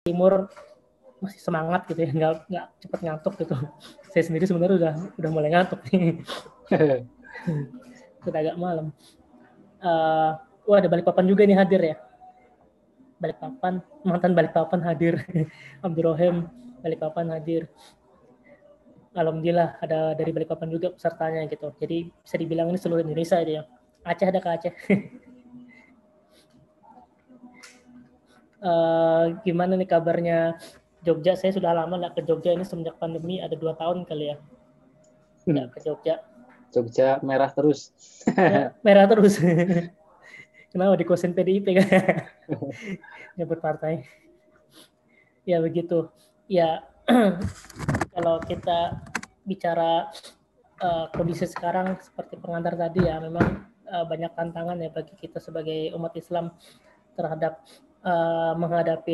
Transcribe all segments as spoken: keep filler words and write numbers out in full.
Timur masih semangat gitu ya, nggak nggak cepat ngantuk gitu. Saya sendiri sebenarnya udah udah mulai ngantuk nih. Sudah agak malam. Uh, wah ada Balikpapan juga nih hadir ya. Balikpapan, mantan Balikpapan hadir. Abdurrahim Balikpapan hadir. Alhamdulillah ada dari Balikpapan juga pesertanya gitu. Jadi bisa dibilang ini seluruh Indonesia dia. Aceh ada ke Aceh. uh, gimana nih kabarnya Jogja? Saya sudah lama nggak ke Jogja, ini semenjak pandemi ada dua tahun kali ya nggak ke Jogja. Jogja merah terus. Ya, merah terus. Kenapa dikuasain P D I P kan? Nyebut partai. Ya begitu. Ya kalau kita bicara uh, kondisi sekarang seperti pengantar tadi ya, memang uh, banyak tantangan ya bagi kita sebagai umat Islam terhadap uh, menghadapi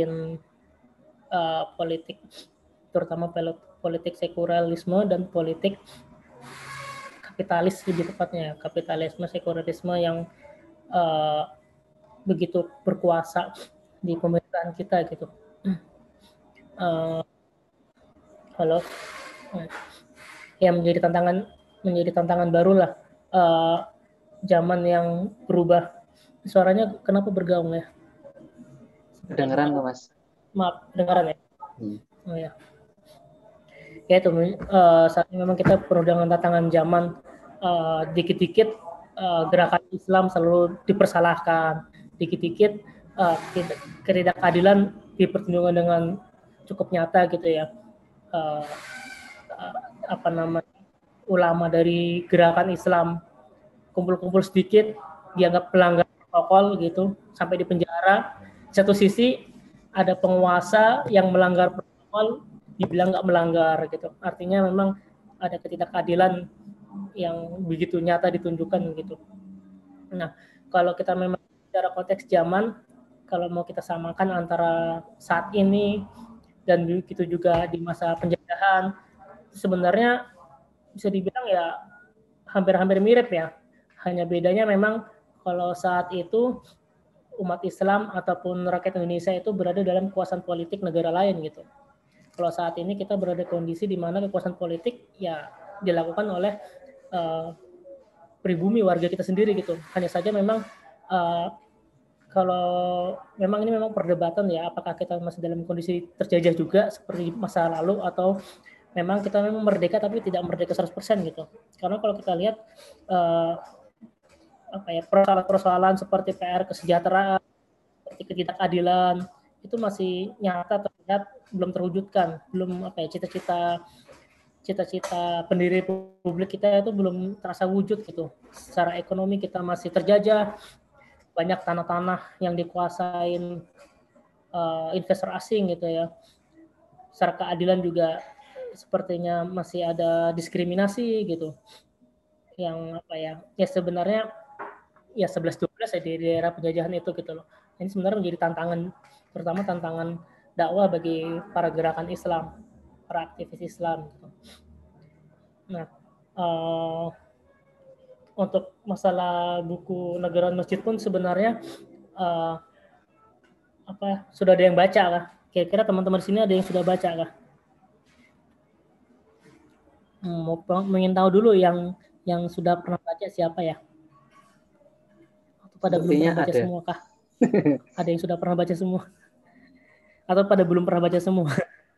uh, politik, terutama politik sekularisme dan politik kapitalis lebih tepatnya, kapitalisme sekularisme yang uh, begitu berkuasa di pemerintahan kita gitu. Uh, halo, ya menjadi tantangan menjadi tantangan baru lah. Uh, zaman yang berubah. Suaranya kenapa bergaung ya? Kedengeran nggak Mas? Maaf, kedengaran ya? Hmm. Oh ya. Ya itu uh, saat ini memang kita penuh dengan tantangan zaman. Uh, dikit-dikit uh, gerakan Islam selalu dipersalahkan, dikit-dikit uh, ketidakadilan dipertunjukkan dengan cukup nyata gitu ya. Uh, uh, apa namanya, ulama dari gerakan Islam kumpul-kumpul sedikit dianggap pelanggar protokol gitu sampai di penjara. Satu sisi ada penguasa yang melanggar protokol dibilang nggak melanggar gitu, artinya memang ada ketidakadilan yang begitu nyata ditunjukkan gitu. Nah kalau kita memang bicara konteks zaman, kalau mau kita samakan antara saat ini dan begitu juga di masa penjajahan, sebenarnya bisa dibilang ya hampir-hampir mirip ya. Hanya bedanya memang kalau saat itu umat Islam ataupun rakyat Indonesia itu berada dalam kekuasaan politik negara lain gitu. Kalau saat ini kita berada di kondisi di mana kekuasaan politik ya dilakukan oleh uh, pribumi warga kita sendiri gitu. Hanya saja memang uh, kalau memang ini memang perdebatan ya, apakah kita masih dalam kondisi terjajah juga seperti masa lalu atau memang kita memang merdeka tapi tidak merdeka seratus persen gitu. Karena kalau kita lihat uh, apa ya, persoalan-persoalan seperti P R kesejahteraan, seperti ketidakadilan itu masih nyata terlihat belum terwujudkan, belum apa ya, cita-cita cita-cita pendiri republik kita itu belum terasa wujud gitu. Secara ekonomi kita masih terjajah, banyak tanah-tanah yang dikuasain uh, investor asing gitu ya. Secara keadilan juga sepertinya masih ada diskriminasi gitu. Yang apa ya? Ya sebenarnya ya sebelas dua belas ya di daerah penjajahan itu gitu loh. Ini sebenarnya menjadi tantangan, terutama tantangan dakwah bagi para gerakan Islam, para aktivis Islam gitu. Nah, uh, untuk masalah buku Negarawan Masjid pun sebenarnya uh, apa sudah ada yang baca kah? Kira-kira teman-teman sini ada yang sudah baca kah? Hmm, mau ingin tahu dulu yang yang sudah pernah baca siapa ya? Atau pada belum Sepertinya pernah baca ada. semua kah? Ada yang sudah pernah baca semua? Atau pada belum pernah baca semua?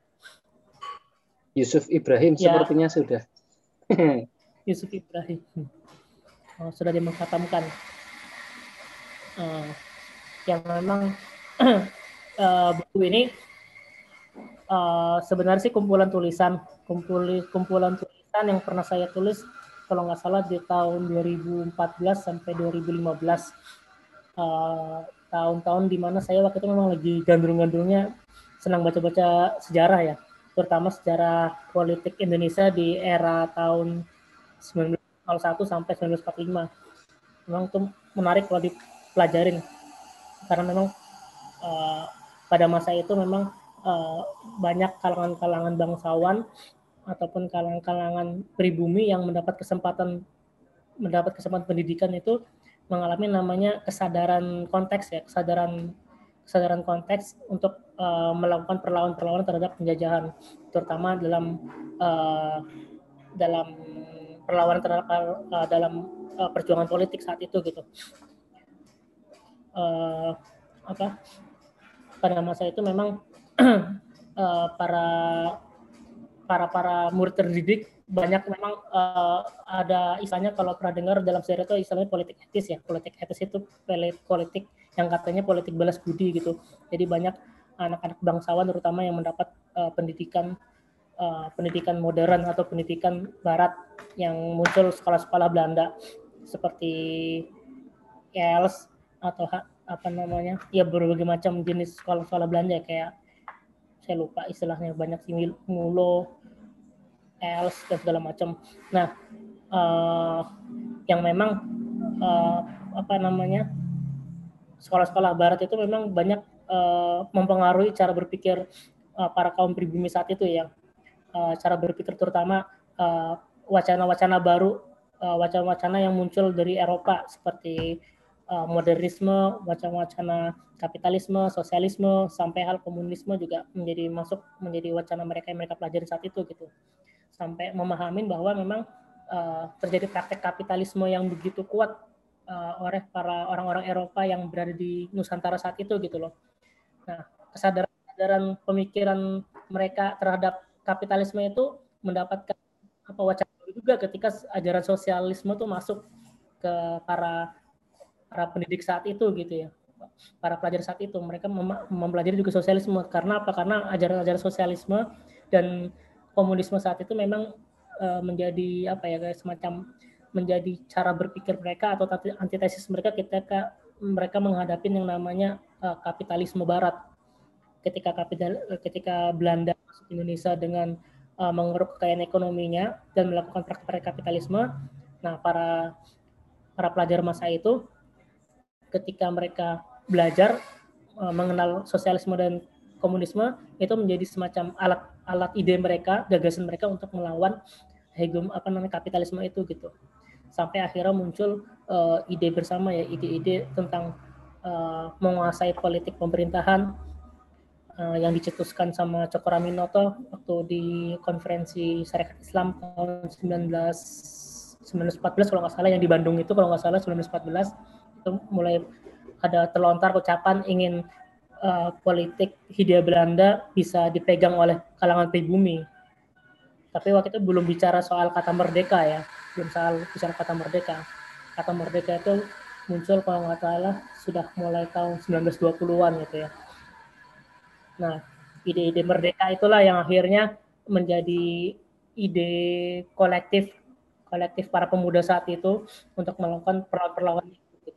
Yusuf Ibrahim Ya, sepertinya sudah. Yusuf Ibrahim. Oh, sudah dimengkatamkan. Uh, yang memang uh, buku ini uh, sebenarnya sih kumpulan tulisan, kumpul, kumpulan tulisan yang pernah saya tulis kalau nggak salah di tahun dua ribu empat belas sampai dua ribu lima belas. Uh, tahun-tahun di mana saya waktu itu memang lagi gandrung-gandrungnya senang baca-baca sejarah ya, terutama sejarah politik Indonesia di era tahun sembilan belas nol satu sampai sembilan belas empat puluh lima. Memang itu menarik kalau dipelajarin karena memang uh, pada masa itu memang uh, banyak kalangan-kalangan bangsawan ataupun kalangan-kalangan pribumi yang mendapat kesempatan mendapat kesempatan pendidikan itu mengalami namanya kesadaran konteks ya, kesadaran kesadaran konteks untuk uh, melakukan perlawanan-perlawanan terhadap penjajahan, terutama dalam uh, dalam perlawanan terhadap uh, dalam uh, perjuangan politik saat itu gitu. Uh, apa pada masa itu memang uh, para para para murid terdidik banyak memang uh, ada istilahnya, kalau pernah dengar dalam sejarah itu istilahnya politik etis ya. Politik etis itu politik yang katanya politik balas budi gitu. Jadi banyak anak-anak bangsawan terutama yang mendapat uh, pendidikan uh, pendidikan modern atau pendidikan barat yang muncul sekolah-sekolah Belanda seperti E L S atau apa namanya ya, berbagai macam jenis sekolah-sekolah Belanda kayak saya lupa istilahnya, banyak sih, Mulo, E L S dan segala macam. Nah, uh, yang memang uh, apa namanya sekolah-sekolah barat itu memang banyak uh, mempengaruhi cara berpikir uh, para kaum pribumi saat itu ya. Uh, cara berpikir terutama uh, wacana-wacana baru, uh, wacana-wacana yang muncul dari Eropa seperti uh, modernisme, wacana-wacana kapitalisme, sosialisme, sampai hal komunisme juga menjadi masuk menjadi wacana mereka yang mereka pelajari saat itu gitu. Sampai memahami bahwa memang uh, terjadi praktek kapitalisme yang begitu kuat uh, oleh para orang-orang Eropa yang berada di Nusantara saat itu gitu loh. Nah, kesadaran pemikiran mereka terhadap kapitalisme itu mendapatkan apa wacana juga ketika ajaran sosialisme itu masuk ke para para pendidik saat itu gitu ya. Para pelajar saat itu mereka mem- mempelajari juga sosialisme. Karena apa? Karena ajaran-ajaran sosialisme dan komunisme saat itu memang uh, menjadi apa ya guys, semacam menjadi cara berpikir mereka atau antitesis mereka ketika mereka menghadapi yang namanya uh, kapitalisme barat. Ketika kapital ketika Belanda masuk Indonesia dengan uh, mengeruk kekayaan ekonominya dan melakukan praktek kapitalisme, nah para para pelajar masa itu ketika mereka belajar uh, mengenal sosialisme dan komunisme, itu menjadi semacam alat alat ide mereka, gagasan mereka untuk melawan hegem apa namanya kapitalisme itu gitu. Sampai akhirnya muncul uh, ide bersama ya, ide-ide tentang uh, menguasai politik pemerintahan uh, yang dicetuskan sama Cokroaminoto waktu di konferensi Syarikat Islam tahun sembilan belas empat belas kalau nggak salah, yang di Bandung itu kalau nggak salah sembilan belas empat belas itu mulai ada terlontar ucapan ingin uh, politik Hindia Belanda bisa dipegang oleh kalangan pribumi. Tapi waktu itu belum bicara soal kata merdeka ya, belum soal bicara kata merdeka. Kata merdeka itu muncul kalau nggak salah sudah mulai tahun sembilan belas dua puluhan gitu ya. Nah, ide-ide merdeka itulah yang akhirnya menjadi ide kolektif kolektif para pemuda saat itu untuk melakukan perlawanan-perlawanan.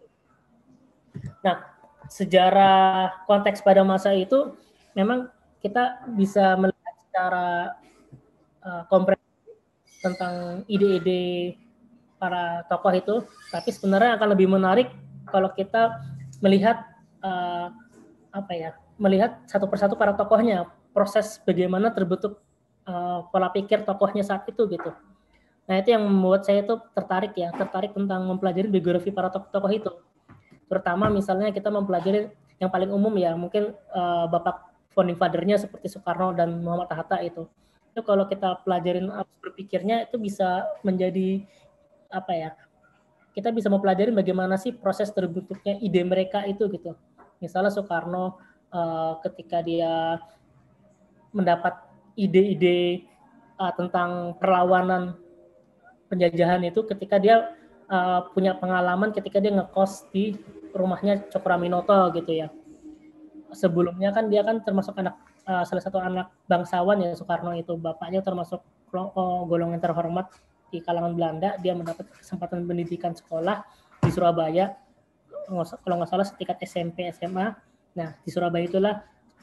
Nah, sejarah konteks pada masa itu memang kita bisa melihat secara uh, komprehensif tentang ide-ide para tokoh itu, tapi sebenarnya akan lebih menarik kalau kita melihat uh, apa ya, melihat satu persatu para tokohnya, proses bagaimana terbentuk uh, pola pikir tokohnya saat itu gitu. Nah, itu yang membuat saya itu tertarik ya, tertarik tentang mempelajari biografi para tokoh-tokoh itu. Terutama misalnya kita mempelajari yang paling umum ya, mungkin uh, bapak founding father-nya seperti Soekarno dan Muhammad Hatta itu. Itu kalau kita pelajarin berpikirnya itu bisa menjadi apa ya? Kita bisa mempelajari bagaimana sih proses terbentuknya ide mereka itu gitu. Misalnya Soekarno uh, ketika dia mendapat ide-ide uh, tentang perlawanan penjajahan itu ketika dia uh, punya pengalaman ketika dia ngekos di rumahnya Cokroaminoto gitu ya. Sebelumnya kan dia kan termasuk anak uh, salah satu anak bangsawan ya, Soekarno itu, bapaknya termasuk uh, golongan terhormat di kalangan Belanda. Dia mendapat kesempatan pendidikan sekolah di Surabaya, kalau nggak salah setingkat S M P S M A. Nah, di Surabaya itulah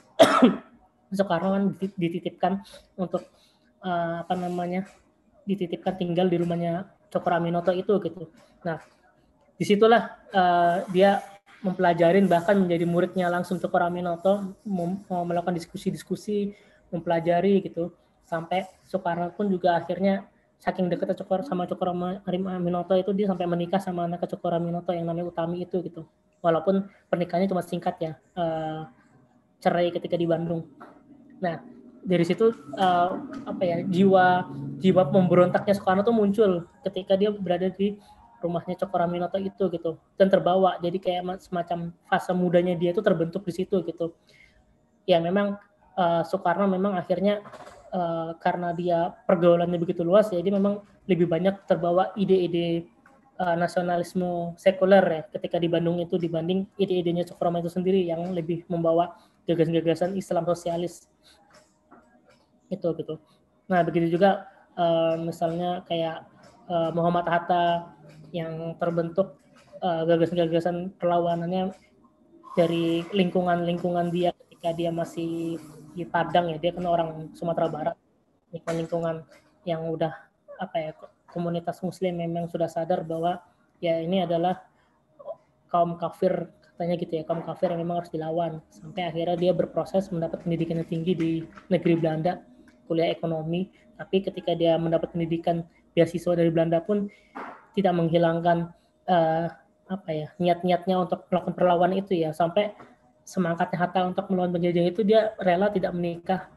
Soekarno kan dititipkan untuk uh, apa namanya dititipkan tinggal di rumahnya Cokroaminoto itu gitu. Nah, disitulah uh, dia mempelajarin, bahkan menjadi muridnya langsung Cokroaminoto, mem- melakukan diskusi-diskusi, mempelajari gitu, sampai Soekarno pun juga akhirnya saking dekatnya Cokro sama Cokroaminoto itu dia sampai menikah sama anak Cokroaminoto yang namanya Utami itu gitu. Walaupun pernikahannya cuma singkat ya, uh, cerai ketika di Bandung. Nah, dari situ uh, apa ya jiwa jiwa pemberontaknya Soekarno tuh muncul ketika dia berada di rumahnya Cokroaminoto itu gitu, dan terbawa jadi kayak semacam fase mudanya dia tuh terbentuk di situ gitu. Ya memang uh, Soekarno memang akhirnya uh, karena dia pergaulannya begitu luas, jadi memang lebih banyak terbawa ide-ide uh, nasionalisme sekuler ya ketika di Bandung itu dibanding ide-idenya Cokroaminoto itu sendiri yang lebih membawa gagasan-gagasan Islam sosialis itu gitu. Nah begitu juga uh, misalnya kayak uh, Muhammad Hatta yang terbentuk uh, gagasan-gagasan perlawanannya dari lingkungan-lingkungan dia ketika dia masih di Padang ya, dia kan orang Sumatera Barat, lingkungan yang udah apa ya komunitas Muslim memang sudah sadar bahwa ya ini adalah kaum kafir katanya gitu ya, kaum kafir yang memang harus dilawan, sampai akhirnya dia berproses mendapat pendidikan yang tinggi di negeri Belanda, kuliah ekonomi, tapi ketika dia mendapat pendidikan beasiswa dari Belanda pun tidak menghilangkan uh, apa ya niat-niatnya untuk melakukan perlawanan itu ya, sampai semangatnya Hatta untuk melawan penjajah itu dia rela tidak menikah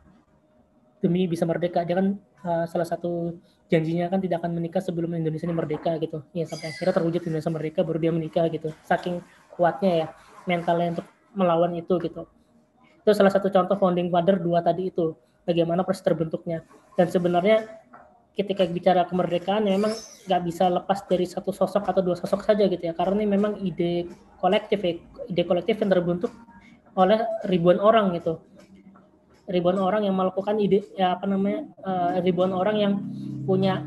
demi bisa merdeka. Dia kan uh, salah satu janjinya kan tidak akan menikah sebelum Indonesia ini merdeka gitu ya, sampai akhirnya terwujud Indonesia merdeka baru dia menikah gitu, saking kuatnya ya mentalnya untuk melawan itu gitu. Itu salah satu contoh founding father dua tadi itu, bagaimana proses terbentuknya. Dan sebenarnya ketika bicara kemerdekaan ya memang nggak bisa lepas dari satu sosok atau dua sosok saja gitu ya, karena ini memang ide kolektif ya, ide kolektif yang terbentuk oleh ribuan orang gitu, ribuan orang yang melakukan ide ya apa namanya uh, ribuan orang yang punya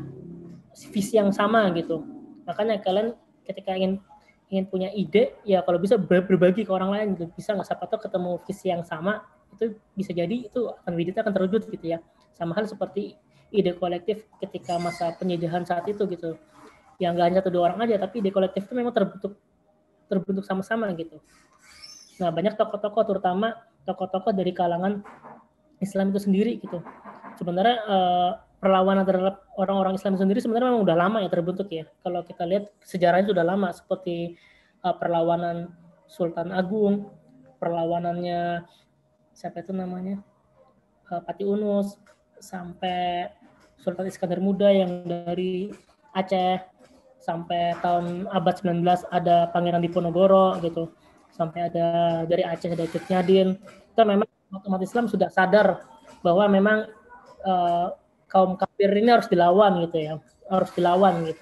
visi yang sama gitu. Makanya kalian ketika ingin ingin punya ide ya kalau bisa berbagi ke orang lain gitu, bisa nggak, siapa tahu ketemu visi yang sama, itu bisa jadi itu akan wujudnya akan terwujud gitu ya. Sama hal seperti ide kolektif ketika masa penjajahan saat itu gitu, yang nggak hanya satu dua orang aja, tapi ide kolektif itu memang terbentuk terbentuk sama-sama gitu. Nah banyak tokoh-tokoh, terutama tokoh-tokoh dari kalangan Islam itu sendiri gitu. Sebenarnya uh, perlawanan terhadap orang-orang Islam sendiri sebenarnya memang udah lama ya terbentuk ya. Kalau kita lihat sejarahnya sudah lama, seperti uh, perlawanan Sultan Agung, perlawanannya siapa itu namanya uh, Pati Unus, sampai Sultan Iskandar Muda yang dari Aceh, sampai tahun abad sembilan belas ada Pangeran Diponegoro gitu, sampai ada dari Aceh ada Cut Nyadin. Itu memang umat Islam sudah sadar bahwa memang uh, kaum kafir ini harus dilawan gitu ya, harus dilawan gitu.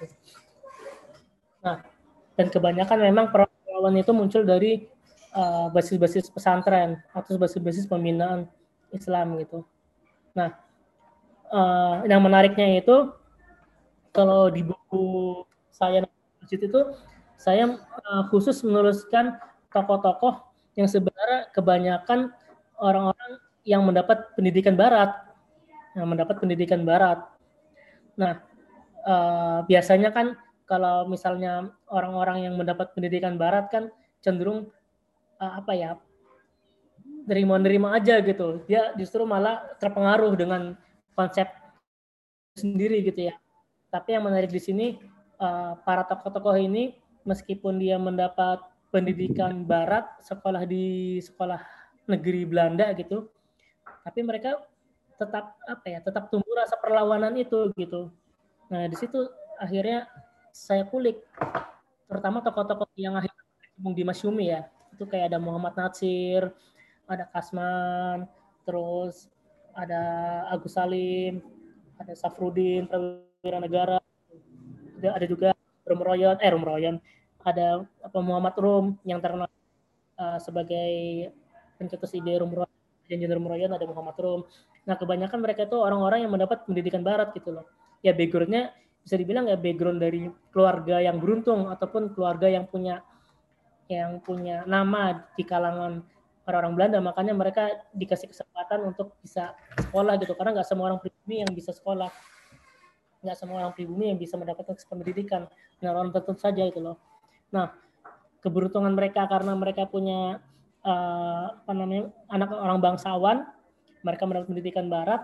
Nah, dan kebanyakan memang perlawanan itu muncul dari uh, basis-basis pesantren atau basis-basis pembinaan Islam gitu. Nah, uh, yang menariknya itu kalau di buku saya masjid itu saya uh, khusus menuliskan tokoh-tokoh yang sebenarnya kebanyakan orang-orang yang mendapat pendidikan barat, yang mendapat pendidikan barat. Nah, uh, biasanya kan kalau misalnya orang-orang yang mendapat pendidikan barat kan cenderung uh, apa ya, nerima-nerima aja gitu. Dia justru malah terpengaruh dengan konsep sendiri gitu ya. Tapi yang menarik di sini uh, para tokoh-tokoh ini meskipun dia mendapat pendidikan barat, sekolah di sekolah negeri Belanda gitu, tapi mereka tetap apa ya, tetap tumbuh rasa perlawanan itu gitu. Nah, di situ akhirnya saya kulik terutama tokoh-tokoh yang akhirnya bergabung di Masyumi ya. Itu kayak ada Muhammad Natsir, ada Kasman, terus ada Agus Salim, ada Safrudin Prawira Negara, ada juga Rum Royon, eh Rum Royon, ada apa Muhammad Rum yang terkenal uh, sebagai pencetus ide Rum Royon, janji Rum Royon, ada Muhammad Rum. Nah kebanyakan mereka itu orang-orang yang mendapat pendidikan barat gitu loh. Ya backgroundnya bisa dibilang ya background dari keluarga yang beruntung ataupun keluarga yang punya yang punya nama di kalangan orang-orang Belanda, makanya mereka dikasih kesempatan untuk bisa sekolah gitu, karena nggak semua orang pribumi yang bisa sekolah, nggak semua orang pribumi yang bisa mendapatkan pendidikan, dan orang tertentu saja itu loh. Nah keberuntungan mereka karena mereka punya uh, apa namanya anak orang bangsawan, mereka mendapat pendidikan barat.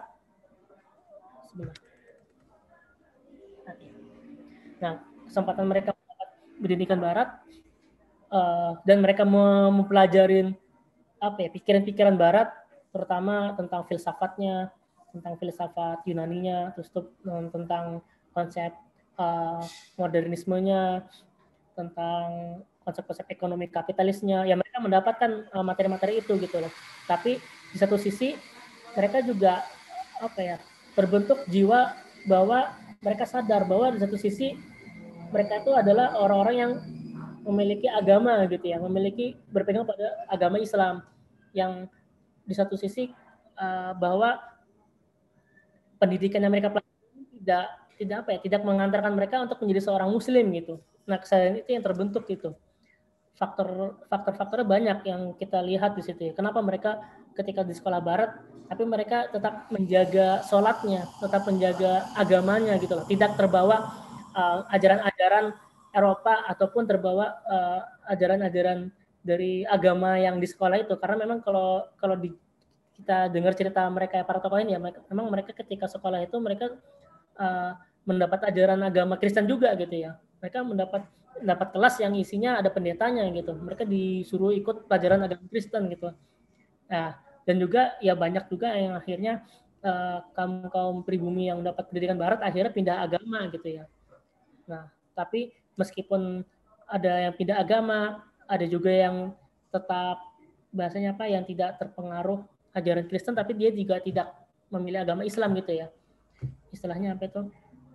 Nah kesempatan mereka mendapat pendidikan barat uh, dan mereka mempelajarin apa ya pikiran-pikiran Barat, terutama tentang filsafatnya, tentang filsafat Yunaninya, terus tuh, tentang konsep uh, modernismenya, tentang konsep-konsep ekonomi kapitalisnya, ya mereka mendapatkan uh, materi-materi itu gitu loh. Tapi di satu sisi mereka juga apa ya terbentuk jiwa bahwa mereka sadar bahwa di satu sisi mereka itu adalah orang-orang yang memiliki agama gitu ya, memiliki berpegang pada agama Islam yang di satu sisi uh, bahwa pendidikan yang mereka pelajari tidak tidak apa ya tidak mengantarkan mereka untuk menjadi seorang muslim gitu. Nah kesadaran itu yang terbentuk gitu. Faktor faktor-faktornya banyak yang kita lihat di situ ya. Kenapa mereka ketika di sekolah barat tapi mereka tetap menjaga sholatnya, tetap menjaga agamanya gitu loh, tidak terbawa uh, ajaran-ajaran Eropa ataupun terbawa uh, ajaran-ajaran dari agama yang di sekolah itu. Karena memang kalau kalau di kita dengar cerita mereka para tokoh ini ya, mereka, memang mereka ketika sekolah itu mereka uh, mendapat ajaran agama Kristen juga gitu ya. Mereka mendapat mendapat kelas yang isinya ada pendetanya gitu. Mereka disuruh ikut pelajaran agama Kristen gitu. Nah, dan juga ya banyak juga yang akhirnya uh, kaum kaum pribumi yang dapat pendidikan barat akhirnya pindah agama gitu ya. Nah, tapi meskipun ada yang pindah agama, ada juga yang tetap bahasanya apa yang tidak terpengaruh ajaran Kristen tapi dia juga tidak memilih agama Islam gitu ya. Istilahnya apa itu?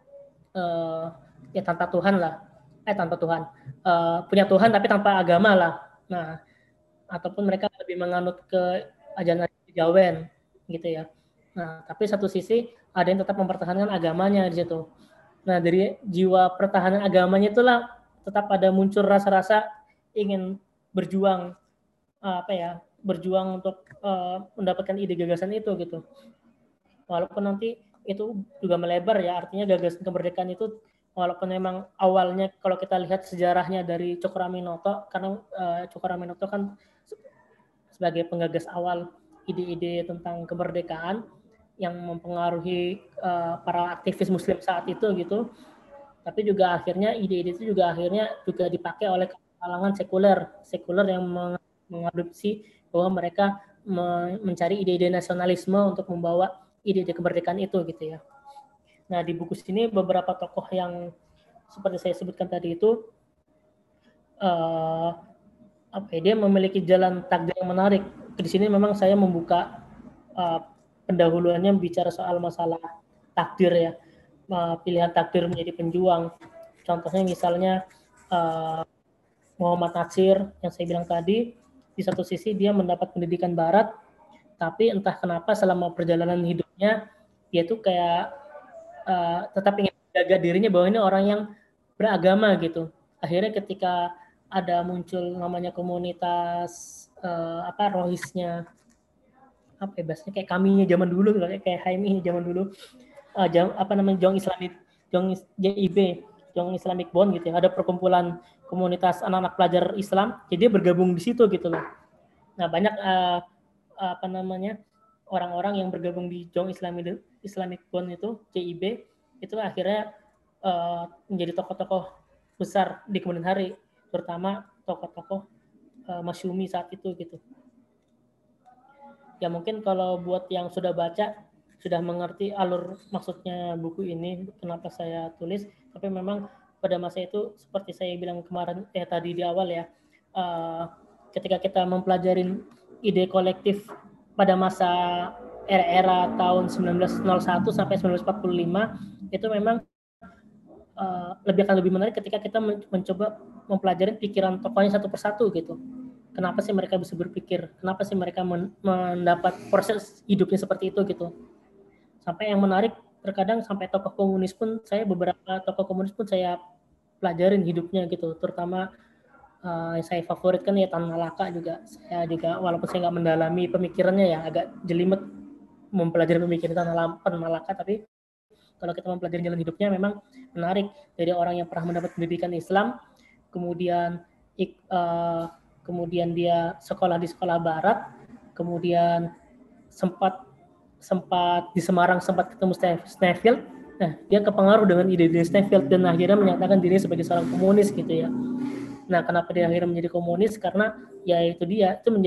Uh, ya tanpa Tuhan lah. Eh tanpa Tuhan. Uh, punya Tuhan tapi tanpa agama lah. Nah, ataupun mereka lebih menganut ke ajaran kejawen gitu ya. Nah, tapi satu sisi ada yang tetap mempertahankan agamanya di situ. Nah, dari jiwa pertahanan agamanya itulah tetap ada muncul rasa-rasa ingin berjuang uh, apa ya? berjuang untuk uh, mendapatkan ide gagasan itu gitu. Walaupun nanti itu juga melebar ya, artinya gagasan kemerdekaan itu walaupun memang awalnya kalau kita lihat sejarahnya dari Cokroaminoto, karena uh, Cokroaminoto kan sebagai penggagas awal ide-ide tentang kemerdekaan yang mempengaruhi uh, para aktivis Muslim saat itu gitu. Tapi juga akhirnya ide-ide itu juga akhirnya juga dipakai oleh kalangan sekuler, sekuler yang mengadopsi bahwa mereka mencari ide-ide nasionalisme untuk membawa ide-ide kemerdekaan itu gitu ya. Nah di buku sini beberapa tokoh yang seperti saya sebutkan tadi itu uh, apa ya, dia memiliki jalan takdir yang menarik. Di sini memang saya membuka uh, pendahuluannya bicara soal masalah takdir ya, uh, pilihan takdir menjadi penjuang. Contohnya misalnya uh, Muhammad Natsir yang saya bilang tadi, di satu sisi dia mendapat pendidikan barat, tapi entah kenapa selama perjalanan hidupnya dia tuh kayak uh, tetap ingin menjaga dirinya bahwa ini orang yang beragama gitu. Akhirnya ketika ada muncul namanya komunitas uh, apa rohisnya apa ya bahasanya kayak kaminya zaman dulu kayak kayak Haimi zaman dulu uh, jam, apa namanya Jong Islamic Jong J I B Jong Islamic Bond gitu ya, ada perkumpulan komunitas anak-anak pelajar Islam, jadi dia bergabung di situ gitu loh. Nah banyak uh, apa namanya orang-orang yang bergabung di Jong Islamic Islamic Bond itu J I B itu akhirnya uh, menjadi tokoh-tokoh besar di kemudian hari, terutama tokoh-tokoh uh, Masyumi saat itu gitu. Ya mungkin kalau buat yang sudah baca sudah mengerti alur maksudnya buku ini kenapa saya tulis, tapi memang pada masa itu seperti saya bilang kemarin eh tadi di awal ya, uh, ketika kita mempelajari ide kolektif pada masa era-era tahun sembilan belas nol satu sampai sembilan belas empat puluh lima itu memang uh, lebih akan lebih menarik ketika kita mencoba mempelajari pikiran tokohnya satu persatu gitu. Kenapa sih mereka bisa berpikir? Kenapa sih mereka mendapat proses hidupnya seperti itu gitu? Sampai yang menarik terkadang sampai tokoh komunis pun saya beberapa tokoh komunis pun saya pelajarin hidupnya gitu. Terutama uh, yang saya favorit kan ya Tan Malaka juga. Saya juga walaupun saya nggak mendalami pemikirannya ya agak jelimet mempelajari pemikiran Tan Malaka, tapi kalau kita mempelajari jalan hidupnya memang menarik dari orang yang pernah mendapat pendidikan Islam, kemudian uh, kemudian dia sekolah di sekolah barat, kemudian sempat sempat di Semarang sempat ketemu Sneffield, nah dia kepengaruh dengan ide-ide Sneffield dan akhirnya menyatakan dirinya sebagai seorang komunis gitu ya. Nah kenapa dia akhirnya menjadi komunis? Karena ya itu dia itu menjadi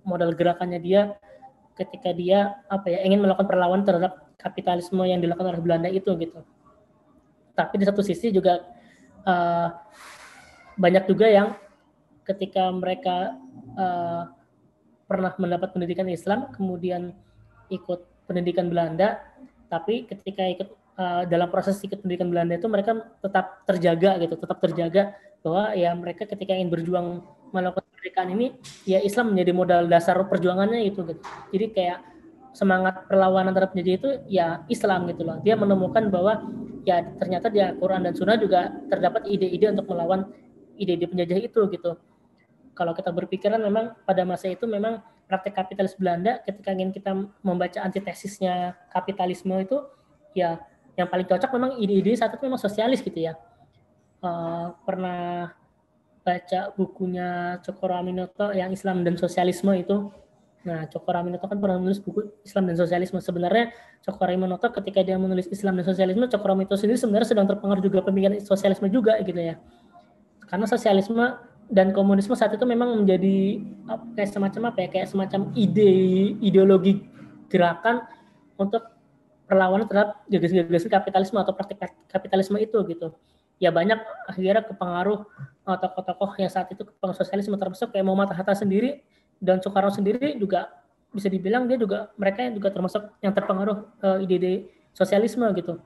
modal gerakannya dia ketika dia apa ya ingin melakukan perlawanan terhadap kapitalisme yang dilakukan oleh Belanda itu gitu. Tapi di satu sisi juga uh, banyak juga yang ketika mereka uh, pernah mendapat pendidikan Islam kemudian ikut pendidikan Belanda, tapi ketika ikut uh, dalam proses ikut pendidikan Belanda itu mereka tetap terjaga gitu, tetap terjaga bahwa ya mereka ketika ingin berjuang melakukan kemerdekaan ini ya Islam menjadi modal dasar perjuangannya itu gitu. Jadi kayak semangat perlawanan terhadap penjajah itu ya Islam gitu loh. Dia menemukan bahwa ya ternyata di Al-Quran dan Sunnah juga terdapat ide-ide untuk melawan ide-ide penjajah itu gitu. Kalau kita berpikiran memang pada masa itu memang praktek kapitalis Belanda ketika ingin kita membaca antitesisnya kapitalisme itu ya yang paling cocok memang ide-ide saat itu memang sosialis gitu ya. Uh, pernah baca bukunya Cokro Aminoto yang Islam dan Sosialisme itu. Nah, Cokro Aminoto kan pernah menulis buku Islam dan Sosialisme. Sebenarnya Cokro Aminoto ketika dia menulis Islam dan Sosialisme, Cokro Aminoto sendiri sebenarnya sedang terpengaruh juga pemikiran sosialisme juga gitu ya. Karena sosialisme dan komunisme saat itu memang menjadi kayak semacam apa ya, kayak semacam ide ideologi gerakan untuk perlawanan terhadap gagasan-gagasan kapitalisme atau praktik kapitalisme itu gitu. Ya banyak akhirnya kepengaruh uh, tokoh-tokoh yang saat itu kepengaruh sosialisme termasuk kayak Muhammad Hatta sendiri dan Soekarno sendiri juga bisa dibilang dia juga mereka yang juga termasuk yang terpengaruh uh, ide-ide sosialisme gitu.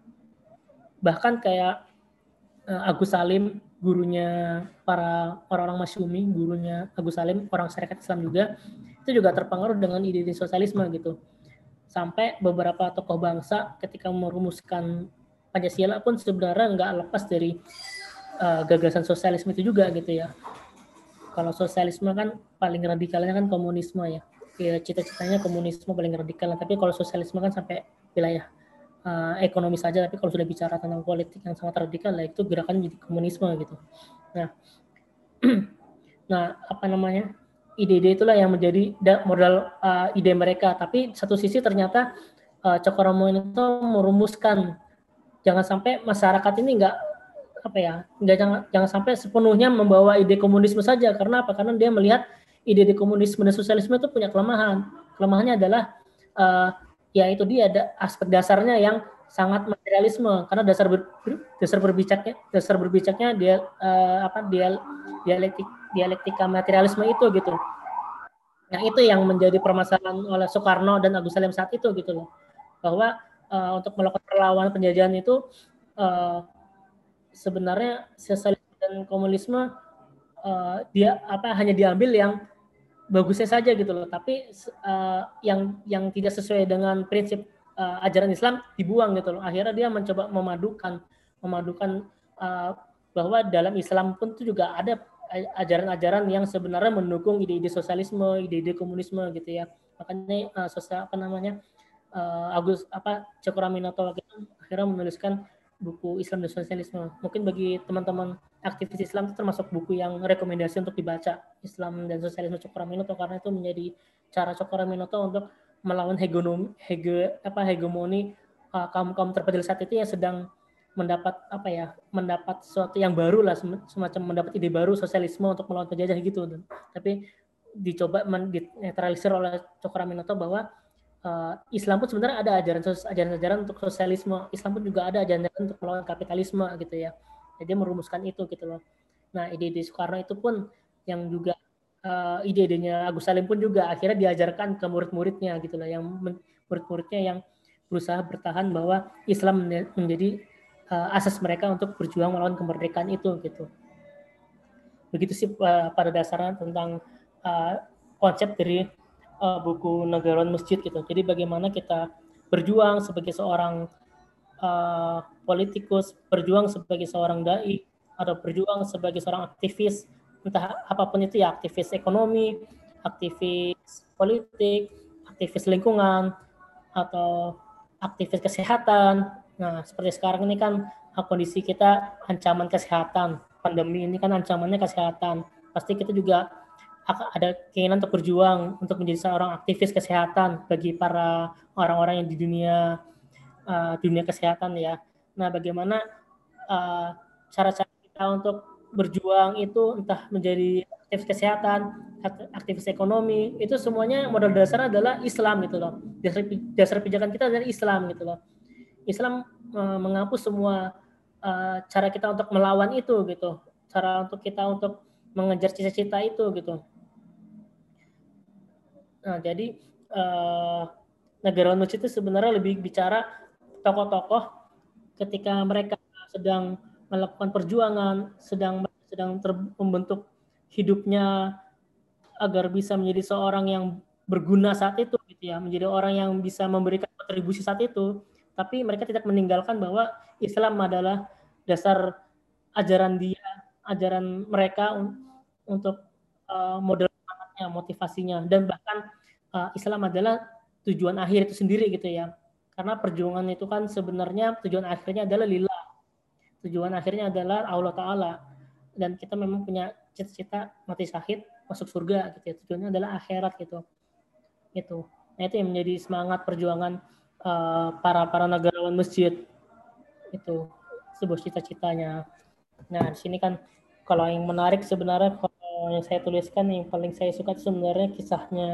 Bahkan kayak uh, Agus Salim gurunya para orang-orang Masyumi, gurunya Agus Salim orang Syarikat Islam juga itu juga terpengaruh dengan ide-ide sosialisme gitu. Sampai beberapa tokoh bangsa ketika merumuskan Pancasila pun sebenarnya nggak lepas dari uh, gagasan sosialisme itu juga gitu ya. Kalau sosialisme kan paling radikalnya kan komunisme ya. Ya cita-citanya komunisme paling radikal. Tapi kalau sosialisme kan sampai wilayah uh, ekonomi saja. Tapi kalau sudah bicara tentang politik yang sangat radikal, lah itu gerakan jadi komunisme gitu. Nah, nah apa namanya? Ide-ide itulah yang menjadi modal uh, ide mereka. Tapi satu sisi ternyata uh, Cokro Aminoto merumuskan jangan sampai masyarakat ini nggak apa ya nggak jangan jangan sampai sepenuhnya membawa ide komunisme saja. Karena apa? Karena dia melihat ide-ide komunisme dan sosialisme itu punya kelemahan. Kelemahannya adalah uh, ya itu dia ada aspek dasarnya yang sangat materialisme. Karena dasar ber, dasar berbicaknya dasar berbicaknya dia uh, apa dia dialektik dialektika materialisme itu gitu. Nah itu yang menjadi permasalahan oleh Soekarno dan Agus Salim saat itu gitu loh, bahwa uh, untuk melakukan perlawanan penjajahan itu uh, sebenarnya sosialisme dan komunisme uh, dia apa hanya diambil yang bagusnya saja gitu loh, tapi uh, yang yang tidak sesuai dengan prinsip uh, ajaran Islam dibuang gitu loh. Akhirnya dia mencoba memadukan memadukan uh, bahwa dalam Islam pun itu juga ada ajaran-ajaran yang sebenarnya mendukung ide-ide sosialisme, ide-ide komunisme gitu ya. Makanya uh, sosial apa namanya uh, Agus apa Cokro Aminoto akhirnya menuliskan buku Islam dan Sosialisme. Mungkin bagi teman-teman aktivis Islam itu termasuk buku yang rekomendasi untuk dibaca, Islam dan Sosialisme Cokro Aminoto, karena itu menjadi cara Cokro Aminoto untuk melawan hegemoni hege, apa hegemoni uh, kaum-kaum terpencil saat itu yang sedang mendapat apa ya mendapat sesuatu yang baru lah, semacam mendapat ide baru sosialisme untuk melawan penjajah gitu. Tapi dicoba dinetralisir oleh Cokro Aminoto bahwa uh, Islam pun sebenarnya ada ajaran ajaran-ajaran untuk sosialisme, Islam pun juga ada ajaran-ajaran untuk melawan kapitalisme gitu ya. Jadi merumuskan itu gitu loh. Nah ide-ide Soekarno itu pun yang juga uh, ide-idenya Agus Salim pun juga akhirnya diajarkan ke murid-muridnya gitu loh, yang murid-muridnya yang berusaha bertahan bahwa Islam menjadi uh, asas mereka untuk berjuang melawan kemerdekaan itu gitu. Begitu sih uh, pada dasarnya tentang uh, konsep dari uh, buku Negarawan Masjid gitu. Jadi bagaimana kita berjuang sebagai seorang uh, politikus, berjuang sebagai seorang dai, atau berjuang sebagai seorang aktivis, entah apapun itu ya, aktivis ekonomi, aktivis politik, aktivis lingkungan, atau aktivis kesehatan. Nah, seperti sekarang ini kan kondisi kita ancaman kesehatan, pandemi ini kan ancamannya kesehatan. Pasti kita juga ada keinginan untuk berjuang untuk menjadi seorang aktivis kesehatan bagi para orang-orang yang di dunia uh, dunia kesehatan ya. Nah, bagaimana uh, cara-cara kita untuk berjuang itu entah menjadi aktivis kesehatan, aktivis ekonomi, itu semuanya modal dasar adalah Islam gitu loh. Dasar, dasar pijakan kita adalah Islam gitu loh. Islam uh, menghapus semua uh, cara kita untuk melawan itu gitu, cara untuk kita untuk mengejar cita-cita itu gitu. Nah jadi uh, negarawan masjid itu sebenarnya lebih bicara tokoh-tokoh ketika mereka sedang melakukan perjuangan, sedang sedang ter, membentuk hidupnya agar bisa menjadi seorang yang berguna saat itu gitu ya, menjadi orang yang bisa memberikan kontribusi saat itu, tapi mereka tidak meninggalkan bahwa Islam adalah dasar ajaran dia, ajaran mereka untuk uh, model semangatnya, motivasinya, dan bahkan uh, Islam adalah tujuan akhir itu sendiri gitu ya, karena perjuangan itu kan sebenarnya tujuan akhirnya adalah lillah, tujuan akhirnya adalah Allah Ta'ala, dan kita memang punya cita-cita mati syahid masuk surga gitu ya, tujuannya adalah akhirat gitu gitu. Nah itu yang menjadi semangat perjuangan uh, para para negarawan masjid itu, sebuah cita-citanya. Nah di sini kan kalau yang menarik sebenarnya, kalau yang saya tuliskan yang paling saya suka itu sebenarnya kisahnya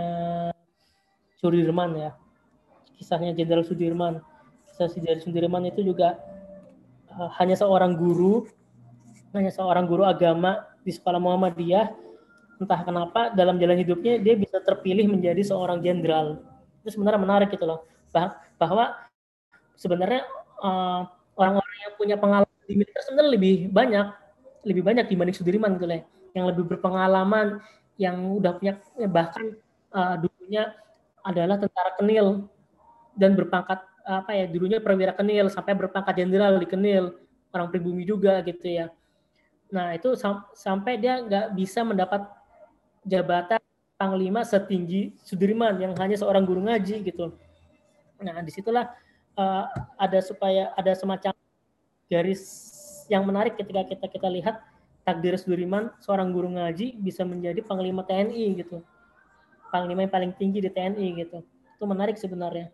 Sudirman ya, kisahnya Jenderal Sudirman. Kisah Jenderal Sudirman itu juga uh, hanya seorang guru, hanya seorang guru agama di sekolah Muhammadiyah. Entah kenapa dalam jalan hidupnya dia bisa terpilih menjadi seorang jenderal. Itu sebenarnya menarik gitu loh. Bah- bahwa sebenarnya uh, orang-orang yang punya pengalaman di militer sebenarnya lebih banyak, lebih banyak dibanding Sudirman gitu loh. Yang lebih berpengalaman, yang udah punya, bahkan uh, dulunya adalah tentara Kenil dan berpangkat apa ya, dulunya perwira Kenil sampai berpangkat jenderal di Kenil, orang pribumi juga gitu ya. Nah itu sam- sampai dia nggak bisa mendapat jabatan panglima setinggi Sudirman yang hanya seorang guru ngaji gitu. Nah disitulah uh, ada supaya ada semacam garis yang menarik ketika kita kita lihat takdir Sudirman, seorang guru ngaji bisa menjadi panglima T N I gitu, panglima yang paling tinggi di T N I gitu. Itu menarik sebenarnya.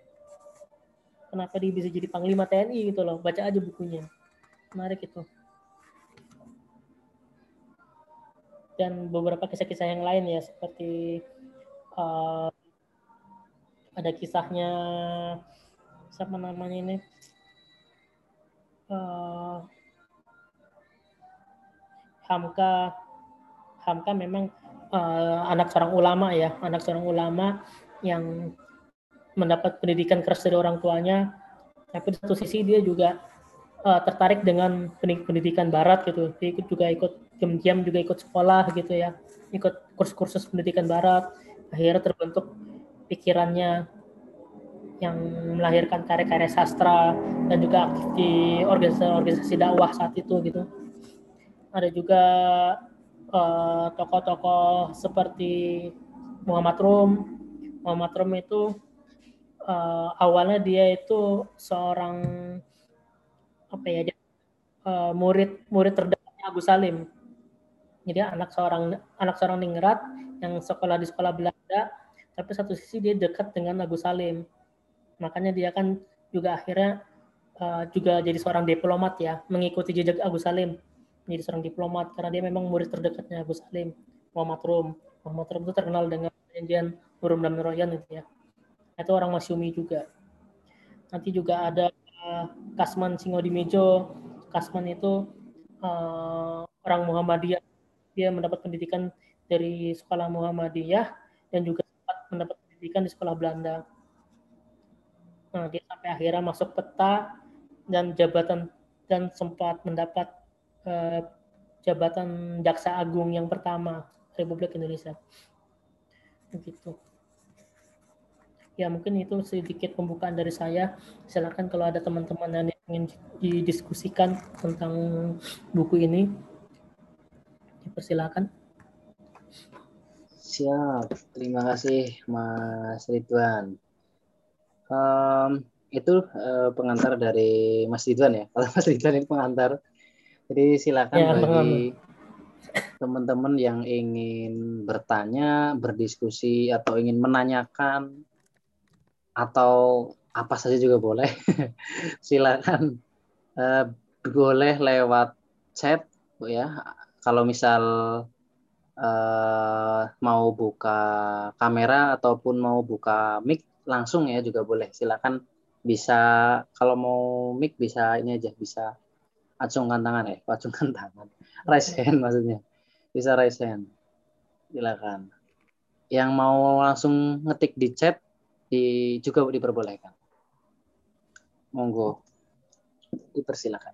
Kenapa dia bisa jadi panglima T N I gitu loh? Baca aja bukunya, menarik itu. Dan beberapa kisah-kisah yang lain ya, seperti uh, ada kisahnya siapa namanya ini, uh, Hamka. Hamka memang uh, anak seorang ulama ya, anak seorang ulama yang mendapat pendidikan keras dari orang tuanya, tapi di satu sisi dia juga uh, tertarik dengan pendidikan barat gitu. Dia ikut juga ikut diam-diam juga ikut sekolah gitu ya, ikut kursus-kursus pendidikan barat. Akhirnya terbentuk pikirannya yang melahirkan karya-karya sastra dan juga aktif di organisasi-organisasi dakwah saat itu gitu. Ada juga uh, tokoh-tokoh seperti Muhammad Rum. Muhammad Rum itu uh, awalnya dia itu seorang apa ya, dia, uh, murid murid terdekatnya Agus Salim. Jadi anak seorang anak seorang ningrat yang sekolah di sekolah Belanda, tapi satu sisi dia dekat dengan Agus Salim. Makanya dia kan juga akhirnya uh, juga jadi seorang diplomat ya, mengikuti jejak Agus Salim, menjadi seorang diplomat karena dia memang murid terdekatnya Agus Salim, Muhammad Rum. Muhammad Rum itu terkenal dengan perjanjian Urum dan Royan itu ya. Itu orang Masyumi juga. Nanti juga ada uh, Kasman Singodimejo. Kasman itu uh, orang Muhammadiyah. Dia mendapat pendidikan dari sekolah Muhammadiyah dan juga sempat mendapat pendidikan di sekolah Belanda. Nah, dia sampai akhirnya masuk peta dan jabatan dan sempat mendapat uh, jabatan Jaksa Agung yang pertama Republik Indonesia. Begitu. Ya mungkin itu sedikit pembukaan dari saya. Silakan kalau ada teman-teman yang ingin didiskusikan tentang buku ini, dipersilakan. Siap, terima kasih Mas Ridwan. Um, itu uh, pengantar dari Mas Ridwan ya. Kalau Mas Ridwan itu pengantar. Jadi silakan Ya, bagi teman-teman yang ingin bertanya, berdiskusi atau ingin menanyakan atau apa saja juga boleh. Silakan uh, boleh lewat chat ya. Kalau misal uh, mau buka kamera ataupun mau buka mic langsung ya juga boleh. Silakan, bisa kalau mau mic bisa ini aja, bisa acungkan tangan ya, acungkan tangan. Raise hand maksudnya. Bisa raise hand. Silakan. Yang mau langsung ngetik di chat di juga diperbolehkan. Monggo. Dipersilakan.